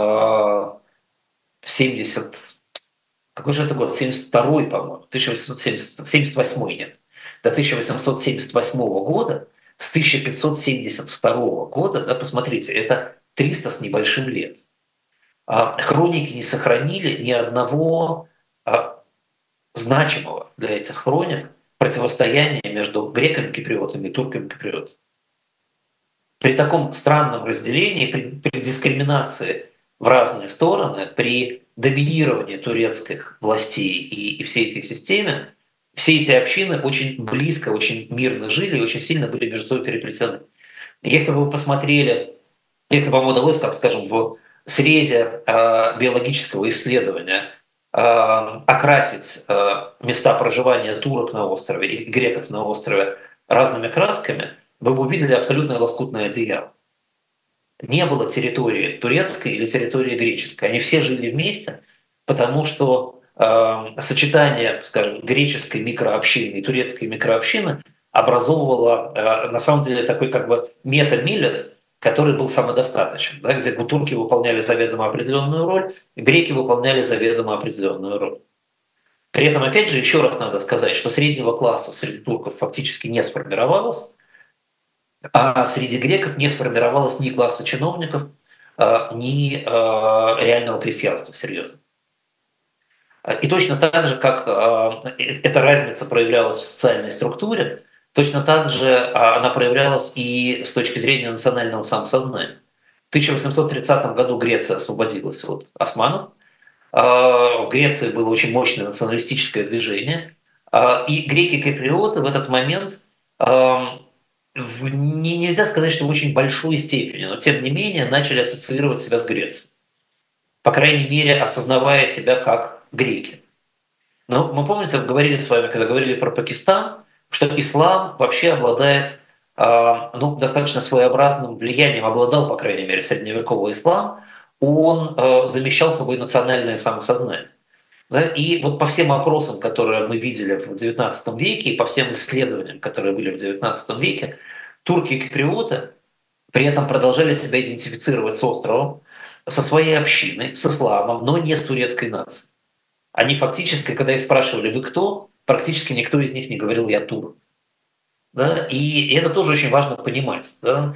семьдесят, какой же это год, семьдесят второй, по-моему, тысяча восемьсот семьдесят восьмой, нет, до тысяча восемьсот семьдесят восьмого года, с тысяча пятьсот семьдесят второго года, да, посмотрите, это триста с небольшим лет. Хроники не сохранили ни одного а, значимого для этих хроник противостояния между греками-киприотами и турками-киприотами. При таком странном разделении, при, при дискриминации в разные стороны, при доминировании турецких властей и, и всей этой системе, все эти общины очень близко, очень мирно жили и очень сильно были между собой переплетены. Если бы вы посмотрели, если бы вам удалось, как скажем, в срезе э, биологического исследования э, окрасить э, места проживания турок на острове и греков на острове разными красками, вы бы увидели абсолютно лоскутное одеяло. Не было территории турецкой или территории греческой. Они все жили вместе, потому что э, сочетание, скажем, греческой микрообщины и турецкой микрообщины образовывало э, на самом деле такой как бы мета-миллет, который был самодостаточен, да, где турки выполняли заведомо определенную роль, греки выполняли заведомо определенную роль. При этом, опять же, еще раз надо сказать, что среднего класса среди турков фактически не сформировалось, а среди греков не сформировалось ни класса чиновников, ни реального крестьянства, серьезно. И точно так же, как эта разница проявлялась в социальной структуре, точно так же она проявлялась и с точки зрения национального самосознания. В тысяча восемьсот тридцатом году Греция освободилась от османов. В Греции было очень мощное националистическое движение. И греки-киприоты в этот момент, нельзя сказать, что в очень большой степени, но тем не менее начали ассоциировать себя с Грецией. По крайней мере, осознавая себя как греки. Но мы, помните, говорили с вами, когда говорили про Пакистан, что ислам вообще обладает ну, достаточно своеобразным влиянием, обладал, по крайней мере, средневековый ислам, он замещал собой национальное самосознание. Да? И вот по всем опросам, которые мы видели в девятнадцатом веке, и по всем исследованиям, которые были в девятнадцатом веке, турки и киприоты при этом продолжали себя идентифицировать с островом, со своей общиной, с исламом, но не с турецкой нацией. Они фактически, когда их спрашивали, вы кто, практически никто из них не говорил «я турок». Да? И это тоже очень важно понимать, да?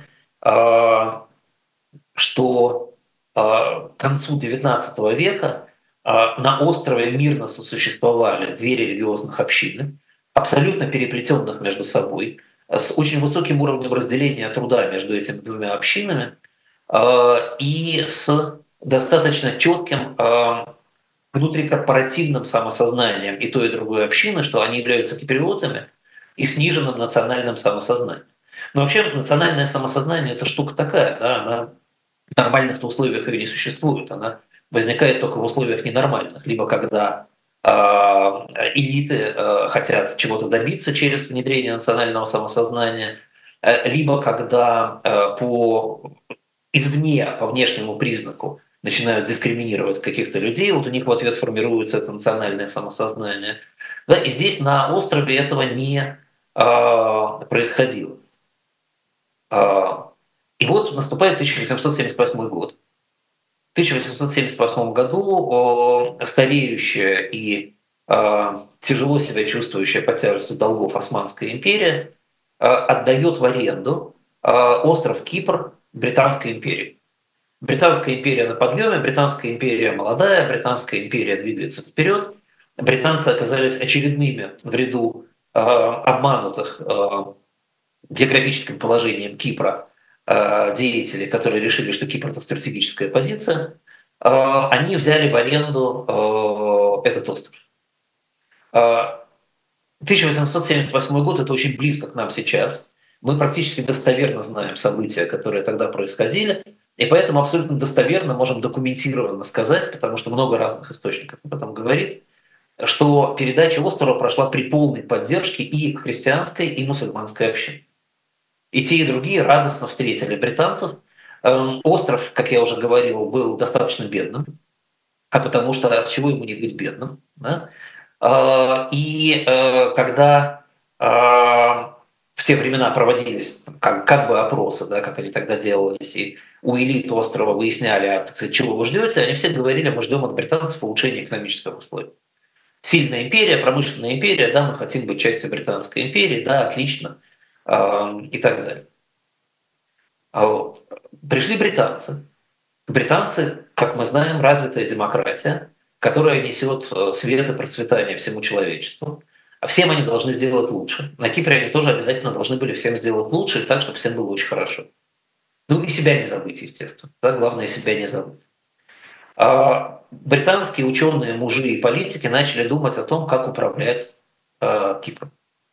Что к концу девятнадцатого века на острове мирно сосуществовали две религиозных общины, абсолютно переплетенных между собой, с очень высоким уровнем разделения труда между этими двумя общинами и с достаточно четким внутрикорпоративным самосознанием и той, и другой общины, что они являются киприотами, и сниженным национальным самосознанием. Но вообще национальное самосознание — это штука такая, да, она в нормальных условиях ее не существует, она возникает только в условиях ненормальных, либо когда э, элиты э, хотят чего-то добиться через внедрение национального самосознания, э, либо когда э, по извне, по внешнему признаку начинают дискриминировать каких-то людей, вот у них в ответ формируется это национальное самосознание. Да, и здесь на острове этого не э, происходило. Э, и вот наступает тысяча восемьсот семьдесят восьмой год. В тысяча восемьсот семьдесят восьмом году э, стареющая и э, тяжело себя чувствующая под тяжестью долгов Османская империя э, отдает в аренду э, остров Кипр Британской империи. Британская империя на подъеме, Британская империя молодая, Британская империя двигается вперед. Британцы оказались очередными в ряду э, обманутых э, географическим положением Кипра э, деятелей, которые решили, что Кипр – это стратегическая позиция. Э, они взяли в аренду э, этот остров. Э, тысяча восемьсот семьдесят восьмой год – это очень близко к нам сейчас. Мы практически достоверно знаем события, которые тогда происходили, и поэтому абсолютно достоверно можем документированно сказать, потому что много разных источников об этом говорит, что передача острова прошла при полной поддержке и христианской, и мусульманской общины. И те, и другие радостно встретили британцев. Остров, как я уже говорил, был достаточно бедным, а потому что с чего ему не быть бедным? Да? И когда в те времена проводились как, как бы опросы, да, как они тогда делались, и у элит острова выясняли, а, так сказать, чего вы ждете, они все говорили, мы ждем от британцев улучшения экономических условий. Сильная империя, промышленная империя, да, мы хотим быть частью Британской империи, да, отлично, э, и так далее. А вот. Пришли британцы. Британцы, как мы знаем, развитая демократия, которая несет свет и процветание всему человечеству. А всем они должны сделать лучше. На Кипре они тоже обязательно должны были всем сделать лучше, так, чтобы всем было очень хорошо. Ну и себя не забыть, естественно. Да, главное себя не забыть. А британские ученые, мужи и политики начали думать о том, как управлять э, Кипром.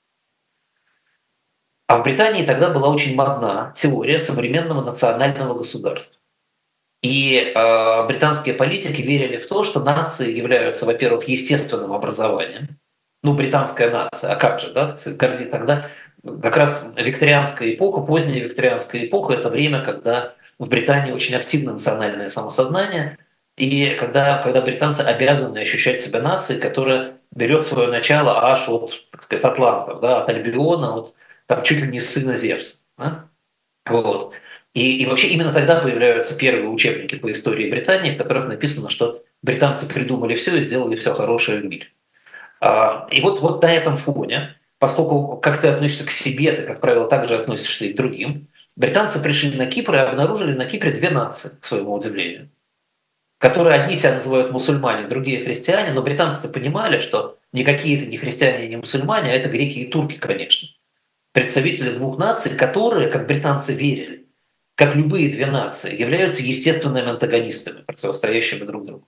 А в Британии тогда была очень модна теория современного национального государства. И э, британские политики верили в то, что нации являются, во-первых, естественным образованием. Ну, британская нация, а как же, да, гордит тогда как раз викторианская эпоха, поздняя викторианская эпоха – это время, когда в Британии очень активно национальное самосознание, и когда, когда британцы обязаны ощущать себя нацией, которая берет свое начало аж от, так сказать, атлантов, да, от Альбиона, от там, чуть ли не сына Зевса. Да? Вот. И, и вообще именно тогда появляются первые учебники по истории Британии, в которых написано, что британцы придумали все и сделали все хорошее в мире. И вот, вот на этом фоне, поскольку как ты относишься к себе, ты, как правило, также относишься и к другим, британцы пришли на Кипр и обнаружили на Кипре две нации, к своему удивлению, которые одни себя называют мусульмане, другие христиане, но британцы-то понимали, что никакие это не христиане, не мусульмане, а это греки и турки, конечно. Представители двух наций, которые, как британцы верили, как любые две нации, являются естественными антагонистами, противостоящими друг другу.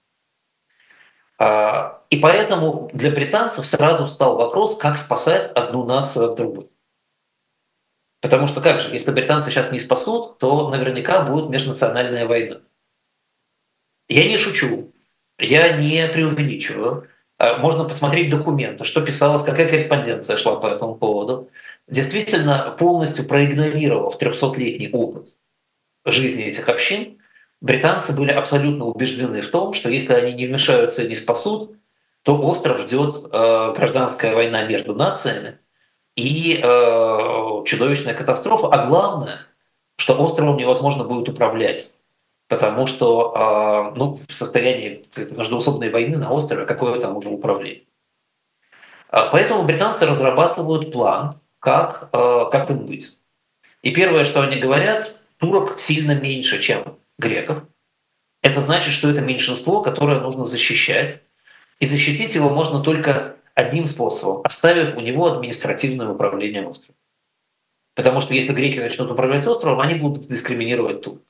И поэтому для британцев сразу встал вопрос, как спасать одну нацию от другой. Потому что как же, если британцы сейчас не спасут, то наверняка будет межнациональная война. Я не шучу, я не преувеличиваю. Можно посмотреть документы, что писалось, какая корреспонденция шла по этому поводу. Действительно, полностью проигнорировав трехсотлетний опыт жизни этих общин, британцы были абсолютно убеждены в том, что если они не вмешаются и не спасут, то остров ждет э, гражданская война между нациями и э, чудовищная катастрофа. А главное, что островом невозможно будет управлять, потому что э, ну, в состоянии междоусобной войны на острове какое там уже управление. Поэтому британцы разрабатывают план, как, э, как им быть. И первое, что они говорят, турок сильно меньше, чем греков. Это значит, что это меньшинство, которое нужно защищать. И защитить его можно только одним способом, оставив у него административное управление островом. Потому что если греки начнут управлять островом, они будут дискриминировать турок.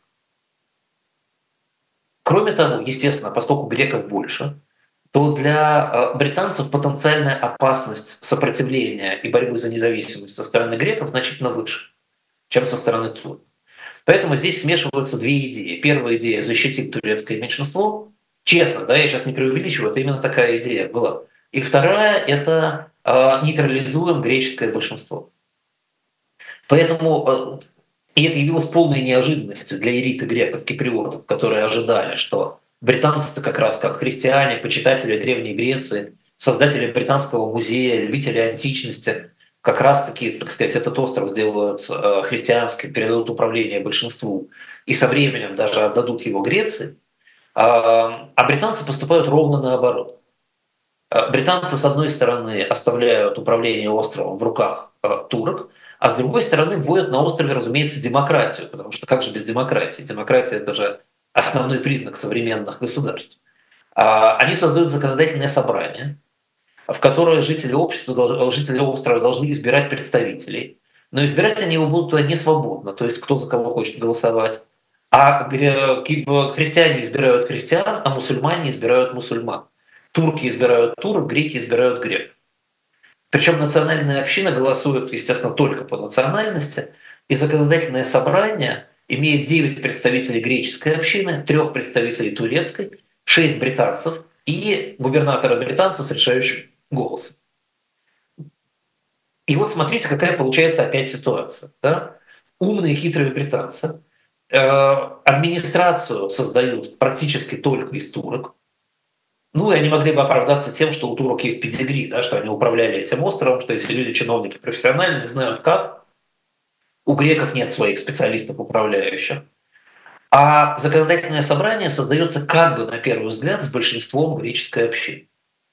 Кроме того, естественно, поскольку греков больше, то для британцев потенциальная опасность сопротивления и борьбы за независимость со стороны греков значительно выше, чем со стороны турок. Поэтому здесь смешиваются две идеи. Первая идея – защитить турецкое меньшинство. Честно, да, я сейчас не преувеличиваю, это именно такая идея была. И вторая – это э, нейтрализуем греческое большинство. Поэтому, э, и это явилось полной неожиданностью для элиты греков, киприотов, которые ожидали, что британцы-то как раз как христиане, почитатели Древней Греции, создатели британского музея, любители античности, как раз-таки, так сказать, этот остров сделают э, христианским, передадут управление большинству и со временем даже отдадут его Греции. А, а британцы поступают ровно наоборот. Британцы, с одной стороны, оставляют управление островом в руках э, турок, а с другой стороны, вводят на острове, разумеется, демократию, потому что как же без демократии? Демократия – это же основной признак современных государств, они создают законодательное собрание, в которое жители общества, жители острова должны избирать представителей. Но избирать они его будут не свободно, то есть кто за кого хочет голосовать. А христиане избирают христиан, а мусульмане избирают мусульман. Турки избирают турок, греки избирают греков. Причем национальная община голосует, естественно, только по национальности, и законодательное собрание имеет девять представителей греческой общины, трех представителей турецкой, шесть британцев и губернатора британца с решающим голосом. И вот смотрите, какая получается опять ситуация. Да? Умные, хитрые британцы э, администрацию создают практически только из турок. Ну и они могли бы оправдаться тем, что у турок есть педигри, да, что они управляли этим островом, что эти люди, чиновники профессиональные, знают как. У греков нет своих специалистов управляющих. А законодательное собрание создается как бы на первый взгляд с большинством греческой общины.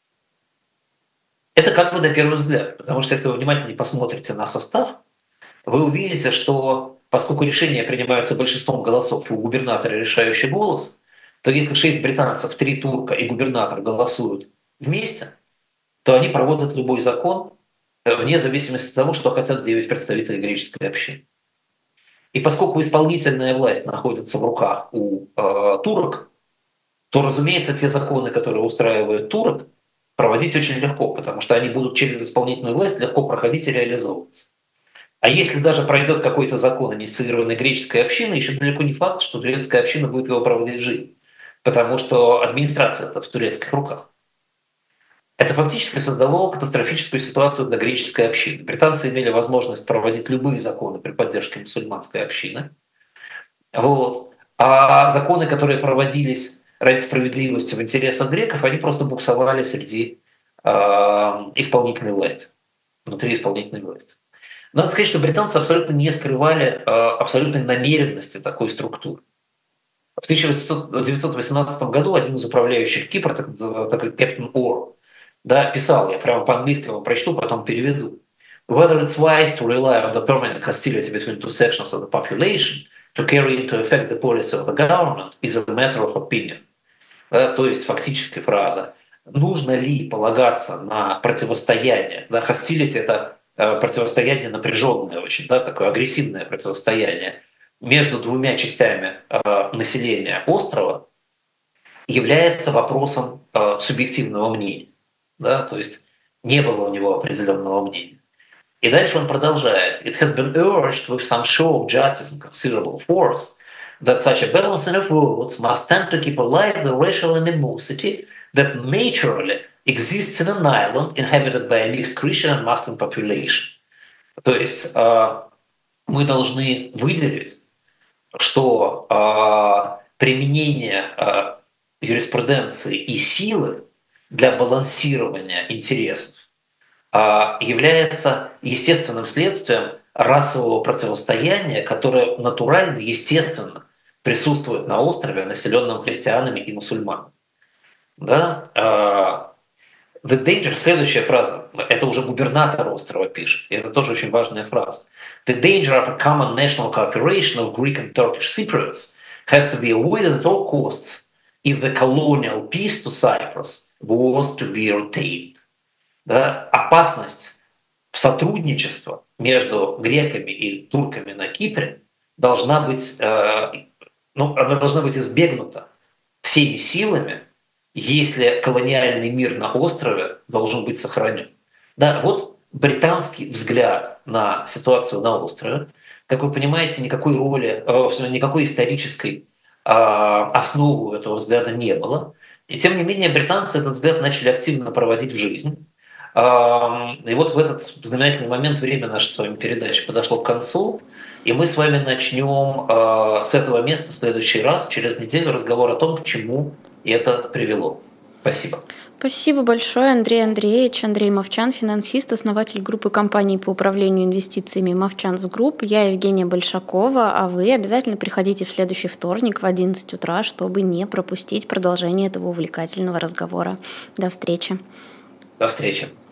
Это как бы на первый взгляд, потому что если вы внимательно посмотрите на состав, вы увидите, что поскольку решения принимаются большинством голосов и у губернатора решающий голос, то если шесть британцев, три турка и губернатор голосуют вместе, то они проводят любой закон вне зависимости от того, что хотят девять представителей греческой общины. И поскольку исполнительная власть находится в руках у э, турок, то, разумеется, те законы, которые устраивают турок, проводить очень легко, потому что они будут через исполнительную власть легко проходить и реализовываться. А если даже пройдет какой-то закон, инициированный греческой общиной, еще далеко не факт, что турецкая община будет его проводить в жизнь, потому что администрация это в турецких руках. Это фактически создало катастрофическую ситуацию для греческой общины. Британцы имели возможность проводить любые законы при поддержке мусульманской общины. Вот. А законы, которые проводились ради справедливости в интересах греков, они просто буксовали среди э, исполнительной власти, внутри исполнительной власти. Надо сказать, что британцы абсолютно не скрывали э, абсолютной намеренности такой структуры. В тысяча девятьсот восемнадцатом году один из управляющих Кипра, такой Кэптен Ор, да, писал, я прямо по-английски вам прочту, потом переведу. Whether it's wise to rely on the permanent hostility between two sections of the population to carry into effect the policy of the government is a matter of opinion. Да, то есть фактически фраза. Нужно ли полагаться на противостояние? Да, hostility — это э, противостояние напряженное очень, да, такое агрессивное противостояние между двумя частями э, населения острова является вопросом э, субъективного мнения. Да, то есть не было у него определенного мнения. И дальше он продолжает. It has been urged with some show of justice and considerable force that such a balancing of votes must tend to keep alive the racial animosity that naturally exists in an island inhabited by a mixed Christian and Muslim population. То есть э, мы должны выделить, что э, применение э, юриспруденции и силы для балансирования интересов является естественным следствием расового противостояния, которое натурально, естественно присутствует на острове, населенном христианами и мусульманами. Да? The danger, следующая фраза, это уже губернатор острова пишет, и это тоже очень важная фраза. The danger of a common national cooperation of Greek and Turkish Cypriots has to be avoided at all costs if the colonial peace to Cyprus was to be retained. Да? Опасность сотрудничества между греками и турками на Кипре должна быть, э, ну, она должна быть избегнута всеми силами, если колониальный мир на острове должен быть сохранен. Да, вот британский взгляд на ситуацию на острове. Как вы понимаете, никакой роли, э, никакой исторической э, основы у этого взгляда не было. И тем не менее британцы этот взгляд начали активно проводить в жизнь. И вот в этот знаменательный момент время нашей с вами передачи подошло к концу, и мы с вами начнем с этого места в следующий раз, через неделю, разговор о том, к чему это привело. Спасибо. Спасибо большое, Андрей Андреевич. Андрей Мовчан, финансист, основатель группы компаний по управлению инвестициями Мовчанс Групп. Я Евгения Большакова, а вы обязательно приходите в следующий вторник в одиннадцать утра, чтобы не пропустить продолжение этого увлекательного разговора. До встречи. До встречи.